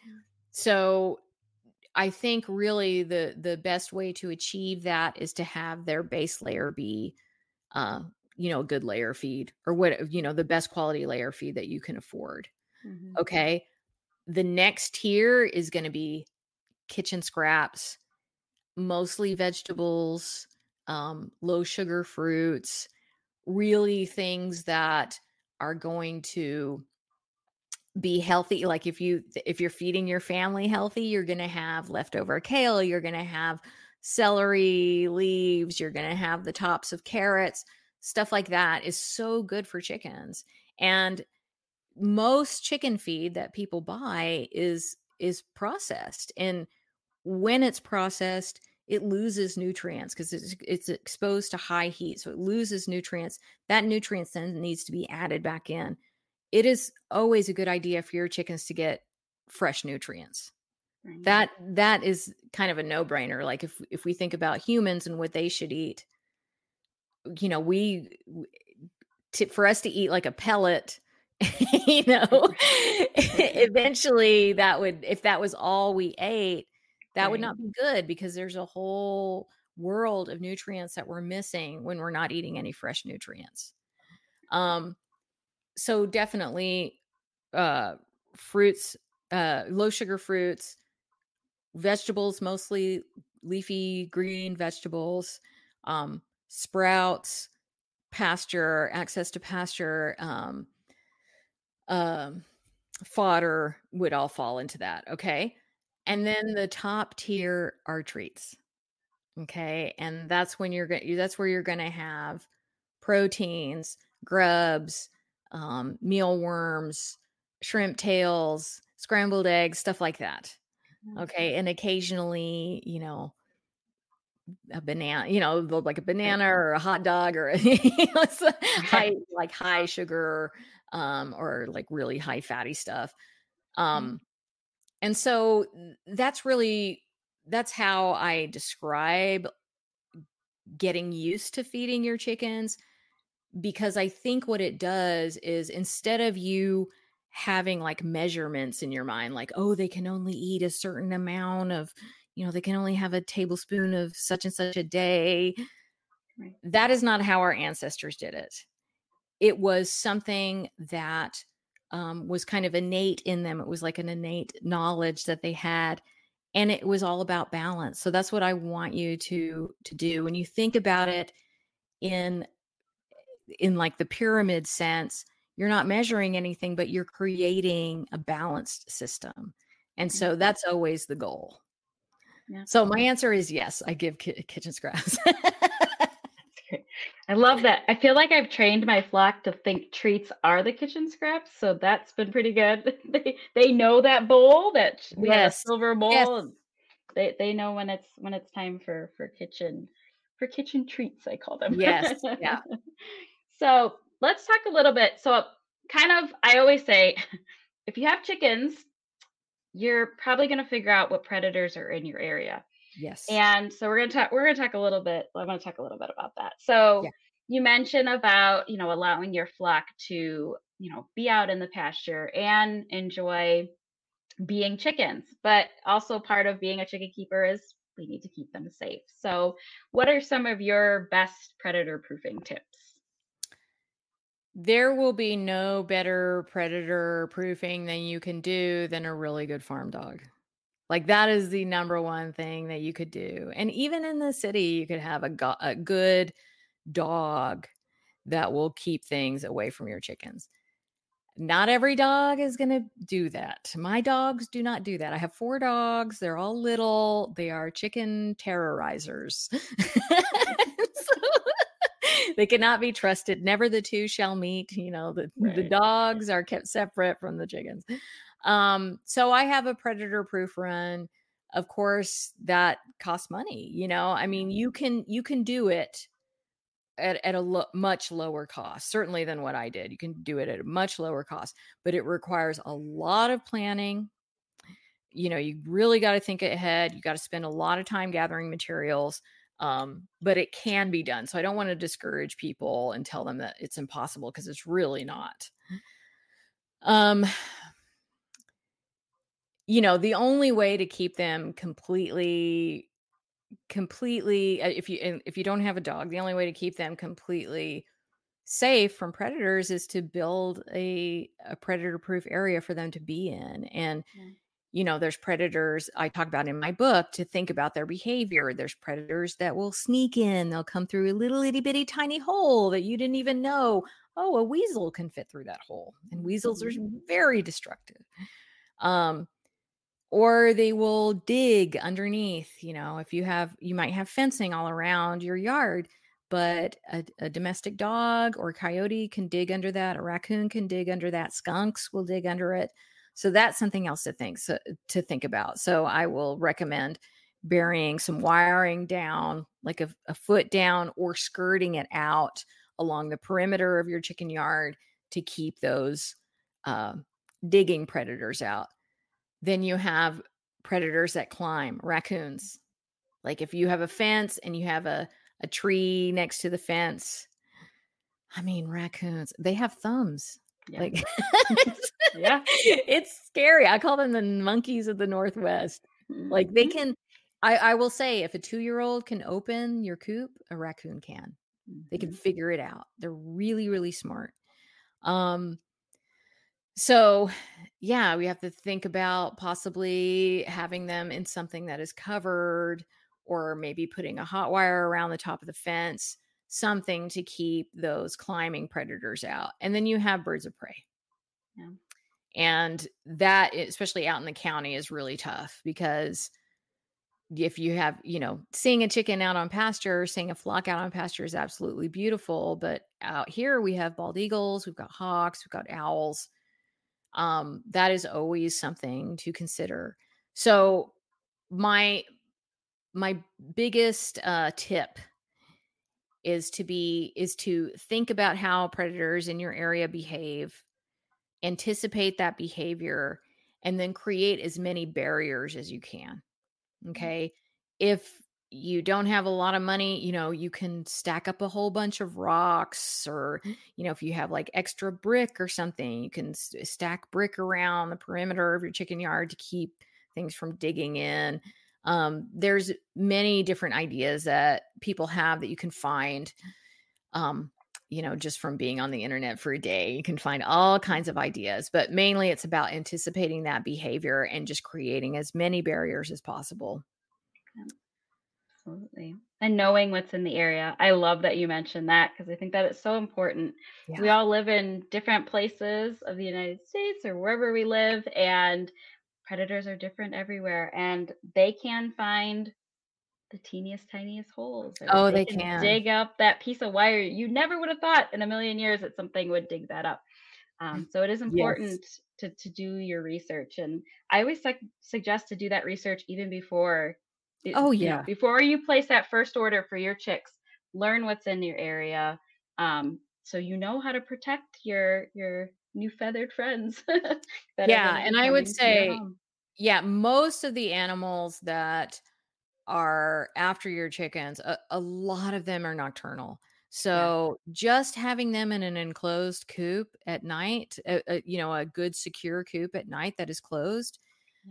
So I think really the the best way to achieve that is to have their base layer be uh, you know, a good layer feed or what, you know, the best quality layer feed that you can afford. Mhm. Okay. The next tier is going to be kitchen scraps, mostly vegetables, um, low sugar fruits, really things that are going to be healthy. Like if you if you're feeding your family healthy, you're going to have leftover kale, you're going to have celery leaves, you're going to have the tops of carrots. Stuff like that is so good for chickens. And most chicken feed that people buy is is processed, and when it's processed it loses nutrients because it's, it's exposed to high heat, so it loses nutrients. That nutrients then needs to be added back in. It is always a good idea for your chickens to get fresh nutrients. Right. That that is kind of a no-brainer. Like if if we think about humans and what they should eat, you know, we to, for us to eat like a pellet, you know, eventually that would, if that was all we ate, that would Right. not be good because there's a whole world of nutrients that we're missing when we're not eating any fresh nutrients. Um, so definitely uh, fruits, uh, low sugar fruits, vegetables, mostly leafy green vegetables, um, sprouts, pasture, access to pasture, um, um, fodder would all fall into that. Okay. And then the top tier are treats. Okay. And that's when you're going that's where you're going to have proteins, grubs, um, mealworms, shrimp tails, scrambled eggs, stuff like that. Mhm. Okay. And occasionally, you know, a banana, you know, like a Right. banana or a hot dog or you know, it's a high, Right. like high sugar, um, or like really high fatty stuff. Mhm. Um, and so th- that's really that's how I describe getting used to feeding your chickens, because I think what it does is instead of you having like measurements in your mind, like, oh, they can only eat a certain amount of, you know, they can only have a tablespoon of such and such a day. Right. That is not how our ancestors did it. It was something that um, was kind of innate in them. It was like an innate knowledge that they had, and it was all about balance. So that's what I want you to to do when you think about it in in like the pyramid sense. You're not measuring anything, but you're creating a balanced system, and Right. so that's always the goal. Yeah. So my answer is yes. I give ki- kitchen scraps. Great. I love that. I feel like I've trained my flock to think treats are the kitchen scraps, so that's been pretty good. They they know that bowl that sh- we have a Yes. silver Yes. bowl, and they they know when it's when it's time for for kitchen for kitchen treats, I call them. Yes. Yeah. So let's talk a little bit. So kind of, I always say, if you have chickens, you're probably going to figure out what predators are in your area. Yes. And so we're gonna talk we're gonna talk a little bit. I want to talk a little bit about that. So Yeah. you mentioned about, you know, allowing your flock to, you know, be out in the pasture and enjoy being chickens. But also part of being a chicken keeper is we need to keep them safe. So, what are some of your best predator proofing tips? There will be no better predator proofing than you can do than a really good farm dog. Like, that is the number one thing that you could do. And even in the city, you could have a, go- a good dog that will keep things away from your chickens. Not every dog is going to do that. My dogs do not do that. I have four dogs. They're all little. They are chicken terrorizers. So, they cannot be trusted. Never the two shall meet. You know, the, the Right. dogs are kept separate from the chickens. Um, so I have a predator proof run. Of course, that costs money. You know, I mean, you can you can do it at, at a lo- much lower cost, certainly than what I did. You can do it at a much lower cost, but it requires a lot of planning. You know, you really got to think ahead. You got to spend a lot of time gathering materials. Um, but it can be done. So I don't want to discourage people and tell them that it's impossible, because it's really not. Um, you know, the only way to keep them completely completely uh, if you and if you don't have a dog, the only way to keep them completely safe from predators is to build a a predator proof area for them to be in. And Yeah. you know, there's predators I talk about in my book to think about their behavior. There's predators that will sneak in. They'll come through a little itty bitty tiny hole that you didn't even know. Oh, a weasel can fit through that hole. And weasels are Mhm. very destructive. Um, or they will dig underneath. You know, if you have, you might have fencing all around your yard, but a, a domestic dog or coyote can dig under that. A raccoon can dig under that. Skunks will dig under it. So that's something else to think so, to think about. So I will recommend burying some wiring down, like a, a foot down, or skirting it out along the perimeter of your chicken yard to keep those uh, digging predators out. Then you have predators that climb, raccoons. Like, if you have a fence and you have a, a tree next to the fence, I mean, raccoons, they have thumbs. Yeah. Like, Yeah. it's scary. I call them the monkeys of the Northwest. Like, they Mhm. can, I, I will say, if a two year old can open your coop, a raccoon can. They can Mhm. figure it out. They're really, really smart. Um, So, yeah, we have to think about possibly having them in something that is covered, or maybe putting a hot wire around the top of the fence, something to keep those climbing predators out. And then you have birds of prey. Yeah. And that, especially out in the county, is really tough, because if you have, you know, seeing a chicken out on pasture, seeing a flock out on pasture is absolutely beautiful. But out here, we have bald eagles, we've got hawks, we've got owls. Um, that is always something to consider. So my my biggest uh, tip is to be is to think about how predators in your area behave, anticipate that behavior, and then create as many barriers as you can. Okay. If you don't have a lot of money, you know, you can stack up a whole bunch of rocks, or, you know, if you have like extra brick or something, you can s- stack brick around the perimeter of your chicken yard to keep things from digging in. Um, there's many different ideas that people have that you can find. Um, you know, just from being on the internet for a day, you can find all kinds of ideas, but mainly it's about anticipating that behavior and just creating as many barriers as possible. Yeah. Absolutely. And knowing what's in the area. I love that you mentioned that, because I think that it's so important. We Yeah. all live in different places of the United States or wherever we live, and predators are different everywhere. And they can find the teeniest, tiniest holes, or Oh, they they can can. dig up that piece of wire. You never would have thought in a million years that something would dig that up. Um, so it is Yes. important to, to do your research. And I always sug- suggest to do that research even before, it- Oh, you know, yeah. before you place that first order for your chicks. Learn what's in your area, um, so you know how to protect your your new feathered friends that are going Yeah, to be and I would coming to your say, home. yeah, most of the animals that are after your chickens, a, a lot of them are nocturnal. Yeah. So just having them in an enclosed coop at night, a, a, you know, a good secure coop at night that is closed, Yeah.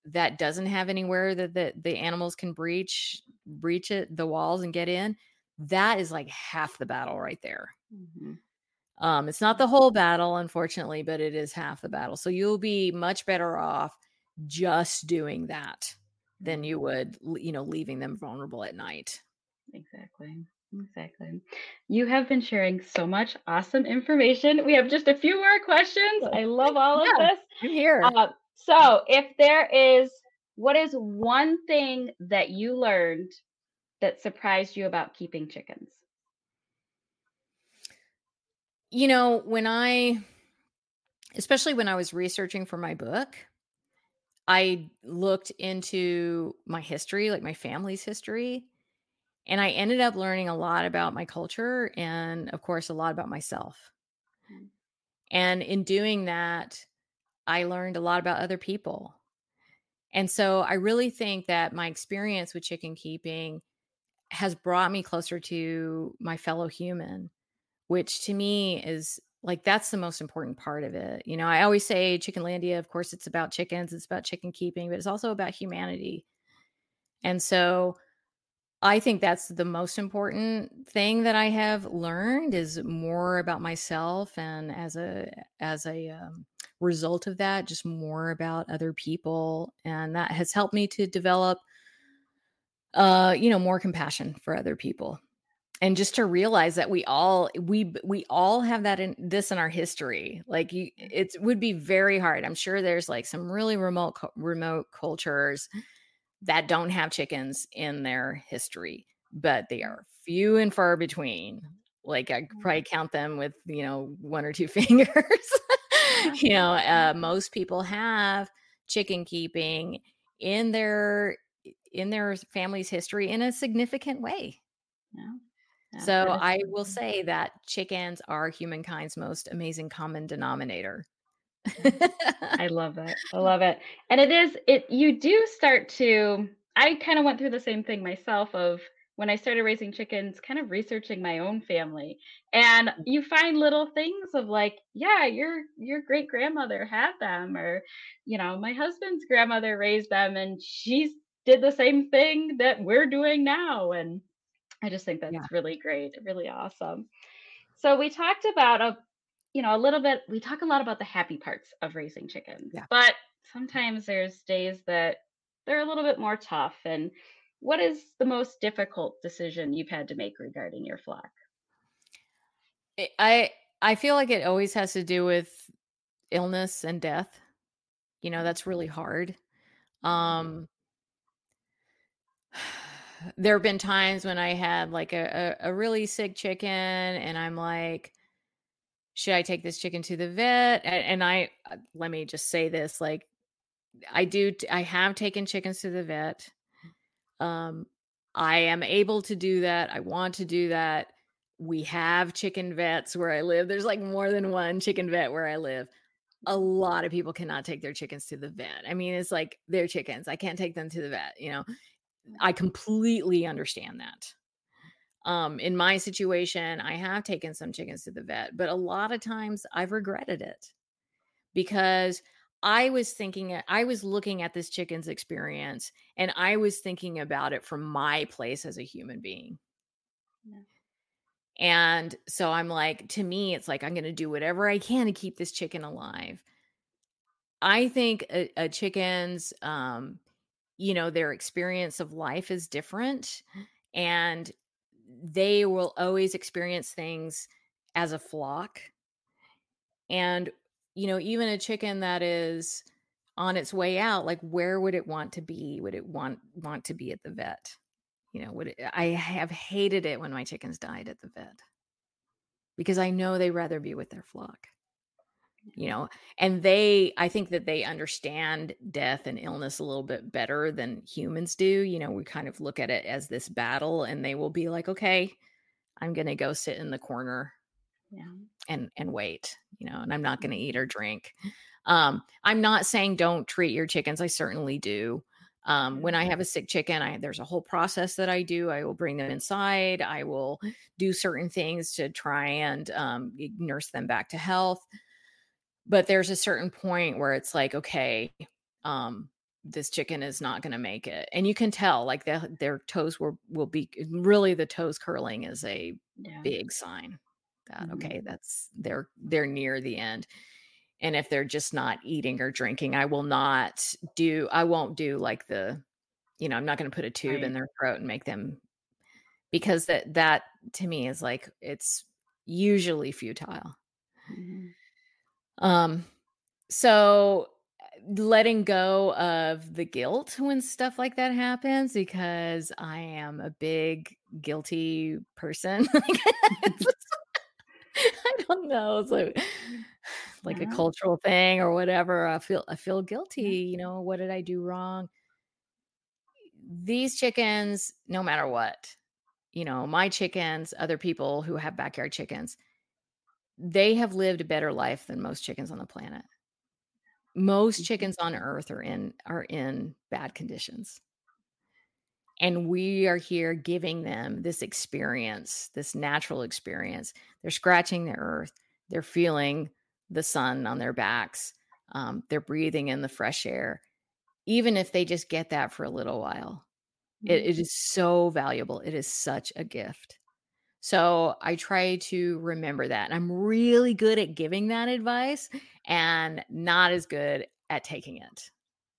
that doesn't have anywhere that the, the animals can breach breach it, the walls and get in, that is like half the battle right there. Mhm. Um, it's not the whole battle, unfortunately, but it is half the battle. So you'll be much better off just doing that than you would, l- you know, leaving them vulnerable at night. Exactly. Exactly. You have been sharing so much awesome information. We have just a few more questions. Cool. I love all of Yeah, this. I'm here. Uh, so, if there is, what is one thing that you learned that surprised you about keeping chickens? You know, when I, especially when I was researching for my book, I looked into my history, like my family's history, and I ended up learning a lot about my culture and, of course, a lot about myself. Mm. And in doing that, I learned a lot about other people. And so I really think that my experience with chicken keeping has brought me closer to my fellow human, which to me is like that's the most important part of it. You know, I always say Chickenlandia, of course, it's about chickens, it's about chicken keeping, but it's also about humanity. And so I think that's the most important thing that I have learned is more about myself, and as a as a um, result of that, just more about other people, and that has helped me to develop, uh, you know, more compassion for other people, and just to realize that we all we we all have that in this in our history. Like you, Yeah. it would be very hard. I'm sure there's like some really remote cu- remote cultures that don't have chickens in their history, but they are few and far between. Like I could probably count them with, you know, one or two fingers. Yeah. You know, Yeah. uh, most people have chicken keeping in their in their family's history in a significant way. Yeah. Yeah. So That is I so will true. say that chickens are humankind's most amazing common denominator. Yeah. I love it. I love it. And it is it you do start to I kind of went through the same thing myself of when I started raising chickens, kind of researching my own family. And you find little things of like, yeah, your your great grandmother had them or you know, my husband's grandmother raised them and she's did the same thing that we're doing now and I just think Yeah. that's really great, really awesome. So we talked about a you know, a little bit we talk a lot about the happy parts of raising chickens, Yeah. but sometimes there's days that they're a little bit more tough. And what is the most difficult decision you've had to make regarding your flock? It I I feel like it always has to do with illness and death. You know, that's really hard. Mhm. Um, there have been times when I had like a, a, a really sick chicken and I'm like, should I take this chicken to the vet? And, and I, uh, let me just say this, like I do, t- I have taken chickens to the vet. Um, I am able to do that. I want to do that. We have chicken vets where I live. There's like more than one chicken vet where I live. A lot of people cannot take their chickens to the vet. I mean, it's like they're chickens. I can't take them to the vet, you know. I completely understand that. Um, in my situation, I have taken some chickens to the vet, but a lot of times I've regretted it because I was thinking, I was looking at this chicken's experience and I was thinking about it from my place as a human being. Yeah. And so I'm like, to me, it's like, I'm going to do whatever I can to keep this chicken alive. I think a, a chicken's, um, you know, their experience of life is different and they will always experience things as a flock. And, you know, even a chicken that is on its way out, like where would it want to be? Would it want want to be at the vet? You know, would it, I have hated it when my chickens died at the vet because I know they rather be with their flock. You know, and they I think that they understand death and illness a little bit better than humans do. You know, we kind of look at it as this battle and they will be like, okay, I'm going to go sit in the corner Yeah. and and wait, you know, and I'm not going to eat Mhm. or drink. Um, I'm not saying don't treat your chickens. I certainly do. Um, when Yeah. I have a sick chicken, I there's a whole process that I do. I will bring them inside. I will do certain things to try and um, nurse them back to health. But there's a certain point where it's like, okay, um, this chicken is not gonna make it. And you can tell, like, their their toes will will be really the toes curling is a Yeah. big sign that, Mhm. okay, that's they're they're near the end. And if they're just not eating or drinking, I will not do I won't do like the you know, I'm not gonna put a tube in Right. their throat and make them because that that to me is like it's usually futile. Mhm. Um, so letting go of the guilt when stuff like that happens because I am a big guilty person. It's I don't know, it's like like a Yeah. cultural thing or whatever. I feel I feel guilty, Yeah. you know, what did I do wrong? These chickens, no matter what, you know, my chickens, other people who have backyard chickens, they have lived a better life than most chickens on the planet. Most Mhm. chickens on earth are in are in bad conditions. And we are here giving them this experience, this natural experience. They're scratching the earth. They're feeling the sun on their backs. Um, they're breathing in the fresh air. Even if they just get that for a little while, it, Right. it is so valuable. It is such a gift. So I try to remember that. And I'm really good at giving that advice and not as good at taking it.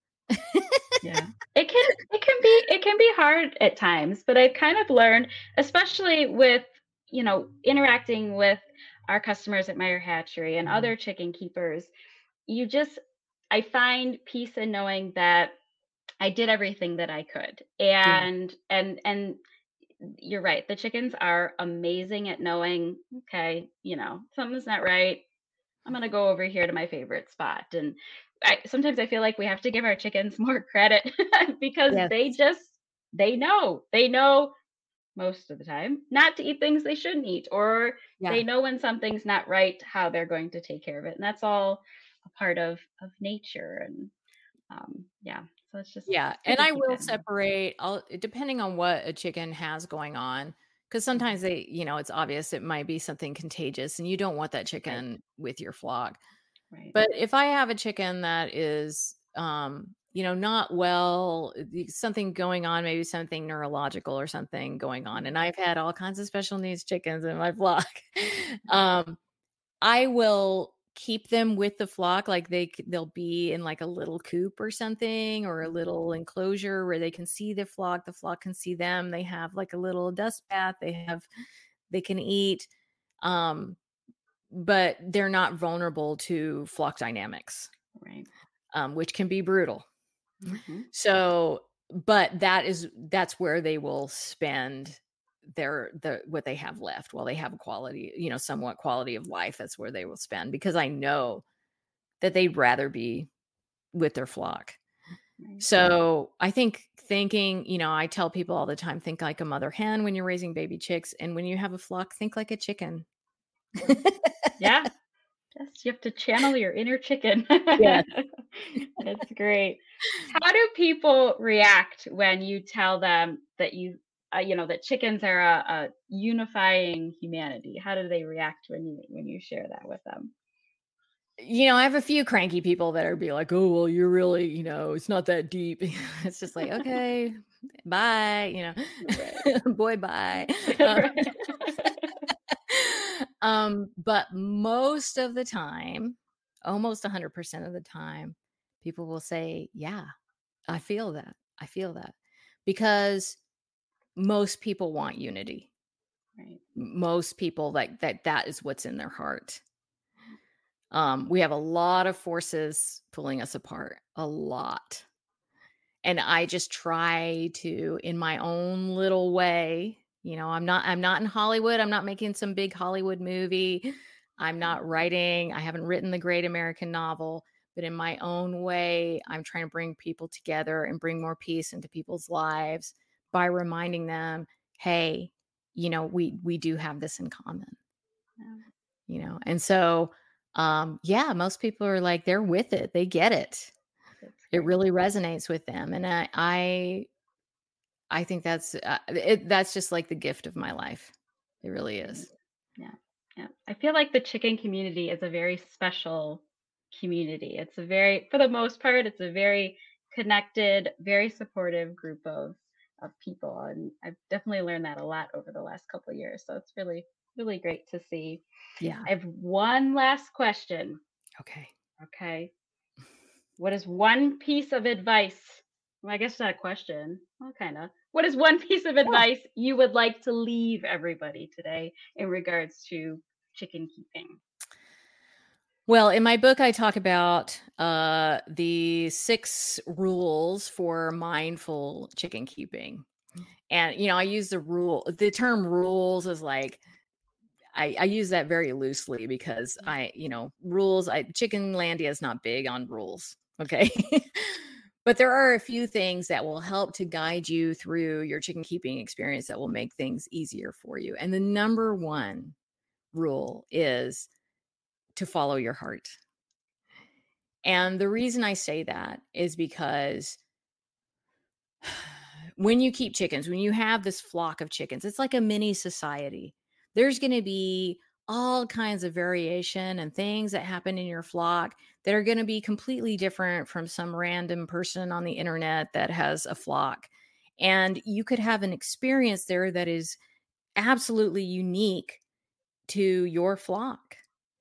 Yeah. It can it can be it can be hard at times, but I've kind of learned, especially with, you know, interacting with our customers at Meyer Hatchery and Mhm. other chicken keepers, you just I find peace in knowing that I did everything that I could. Yeah. And and and you're right. The chickens are amazing at knowing, okay, you know, something's not right. I'm gonna go over here to my favorite spot. And I sometimes I feel like we have to give our chickens more credit because Yes. they just they know. They know most of the time not to eat things they shouldn't eat, or Yeah. they know when something's not right, how they're going to take care of it. And that's all a part of of nature. And um yeah. So it's just Yeah, it's good and to I keep will that in mind. separate I'll depending on what a chicken has going on, because Mhm. sometimes they you know, it's obvious it might be something contagious, and you don't want that Right, chicken with your flock. right. But if I have a chicken that is, um, you know, not well, the something going on, maybe something neurological or something going on, and Mhm. I've had all kinds of special needs chickens in my flock, Mhm. um I will keep them with the flock, like, they c they'll be in, like, a little coop or something or a Mhm. little enclosure where they can see the flock, the flock can see them, they have, like, a little dust bath, they have they can eat, um, but they're not vulnerable to flock dynamics, Right. um, which can be brutal. Mhm. So but that is that's where they will spend their the what they have left while they have a quality, you know, somewhat quality of life, that's where they will spend because I know that they'd rather be with their flock. Right. So, I think thinking, you know, I tell people all the time, think like a mother hen when you're raising baby chicks, and when you have a flock, think like a chicken. Yeah. Yeah. Yes, you have to channel your inner chicken. Yes. That's great. How do people react when you tell them that you, uh, you know, that chickens are a, a unifying humanity? How do they react when you when you share that with them? You know, I have a few cranky people that are be like, "Oh, well, you're really, you know, it's not that deep." It's just like, "Okay, bye," you Right. know, "Boy, bye." Um, Right. um, but most of the time, almost one hundred percent of the time, people will say, "Yeah, I feel that. I feel that." Because most people want unity. Right. Most people like that that is what's in their heart. Um, we have a lot of forces pulling us apart, a lot. And I just try to, in my own little way, you know, I'm not I'm not in Hollywood. I'm not making some big Hollywood movie. I'm not writing. I haven't written the great American novel, but in my own way, I'm trying to bring people together and bring more peace into people's lives by reminding them, hey, you know, we we do have this in common, Yeah, you know. And so um yeah, most people are like they're with it. They get it. that's It great. really resonates with them, and I I I think that's, uh, it that's just like the gift of my life. It That's really great. is. Yeah. Yeah. I feel like the chicken community is a very special community. It's a very, for the most part, it's a very connected, very supportive group of of people, and I've definitely learned that a lot over the last couple of years. So it's really really great to see. Yeah. I have one last question. Okay. Okay. What is one piece of advice? Well, I guess it's not a question. Well, kind of. What is one piece of Yeah. advice you would like to leave everybody today in regards to chicken keeping? Well, in my book, I talk about uh, the six rules for mindful chicken keeping. And, you know, I use the rule, the term rules is like, I, I use that very loosely because I, you know, rules, I Chickenlandia is not big on rules. Okay. But there are a few things that will help to guide you through your chicken keeping experience that will make things easier for you. And the number one rule is to follow your heart. And the reason I say that is because when you keep chickens, when you have this flock of chickens, it's like a mini society. There's going to be all kinds of variation and things that happen in your flock that are going to be completely different from some random person on the internet that has a flock. And you could have an experience there that is absolutely unique to your flock.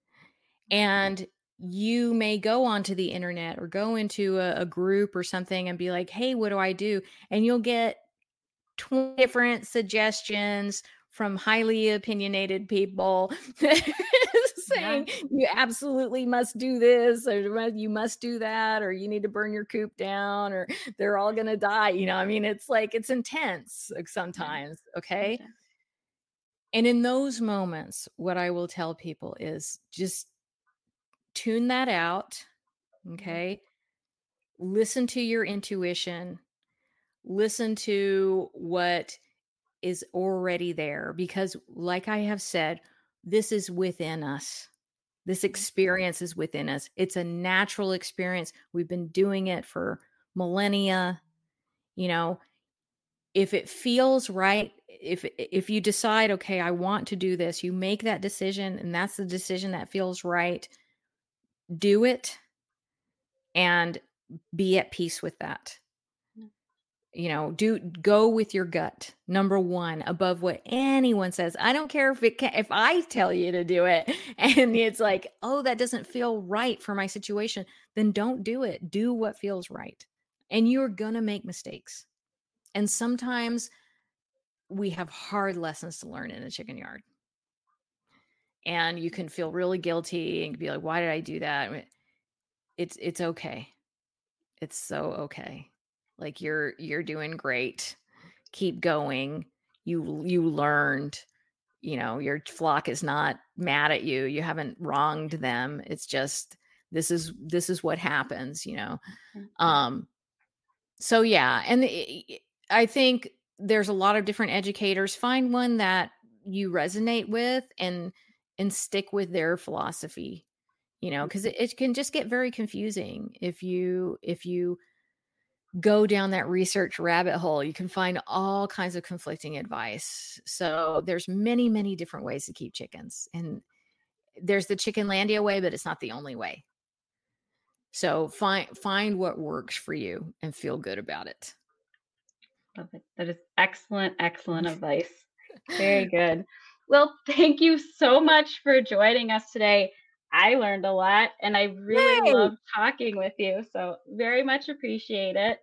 And you may go onto the internet or go into a, a group or something and be like, hey, what do I do? And you'll get twenty different suggestions from highly opinionated people Yeah. saying you absolutely must do this or you must do that or you need to burn your coop down or they're all going to die. You know, I mean, it's like it's intense like, Yeah. sometimes. Okay. Okay. And in those moments, what I will tell people is just tune that out. Mhm. Okay. Listen to your intuition. Listen to what is already there because, like I have said, this is within us. This Mhm. experience is within us. It's a natural experience. We've been doing it for millennia. You know, if it feels right, if if you decide, okay, I want to do this, you make that decision and that's the decision that feels right, do it and be at peace with that. Mm. You know, do go with your gut. Number one, above what anyone says. I don't care if it can, if I tell you to do it and it's like, oh, that doesn't feel right for my situation, then don't do it. Do what feels right. And you're gonna make mistakes. And sometimes we have hard lessons to learn in a chicken yard. And you can feel really guilty and be like, why did I do that? It's it's okay. It's so okay. Like you're you're doing great. Keep going. You you learned, you know, your flock is not mad at you. You haven't wronged them. It's just this is this is what happens, you know. Mm. Um so yeah, and i- I think there's a lot of different educators. Find one that you resonate with and and stick with their philosophy, you know, because it, it can just get very confusing if you if you go down that research rabbit hole. You can find all kinds of conflicting advice. So there's many, many different ways to keep chickens. And there's the Chickenlandia way, but it's not the only way. So find find what works for you and feel good about it. Love it. That is excellent, excellent advice. Very good. Well, thank you so much for joining us today. I learned a lot and I really Yay! loved talking with you. So, very much appreciate it.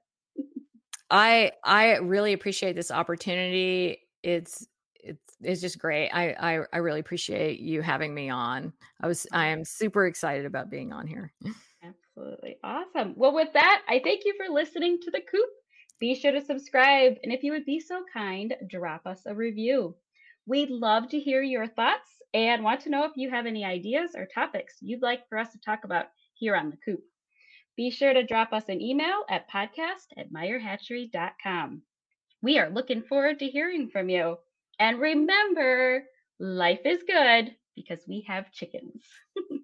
I I really appreciate this opportunity. It's it's it's just great. I I I really appreciate you having me on. I was I am super excited about being on here. Absolutely. Awesome. Well, with that, I thank you for listening to The Coop. Be sure to subscribe. And if you would be so kind, drop us a review. We'd love to hear your thoughts and want to know if you have any ideas or topics you'd like for us to talk about here on The Coop. Be sure to drop us an email at podcast at meyer hatchery dot com. We are looking forward to hearing from you. And remember, life is good because we have chickens.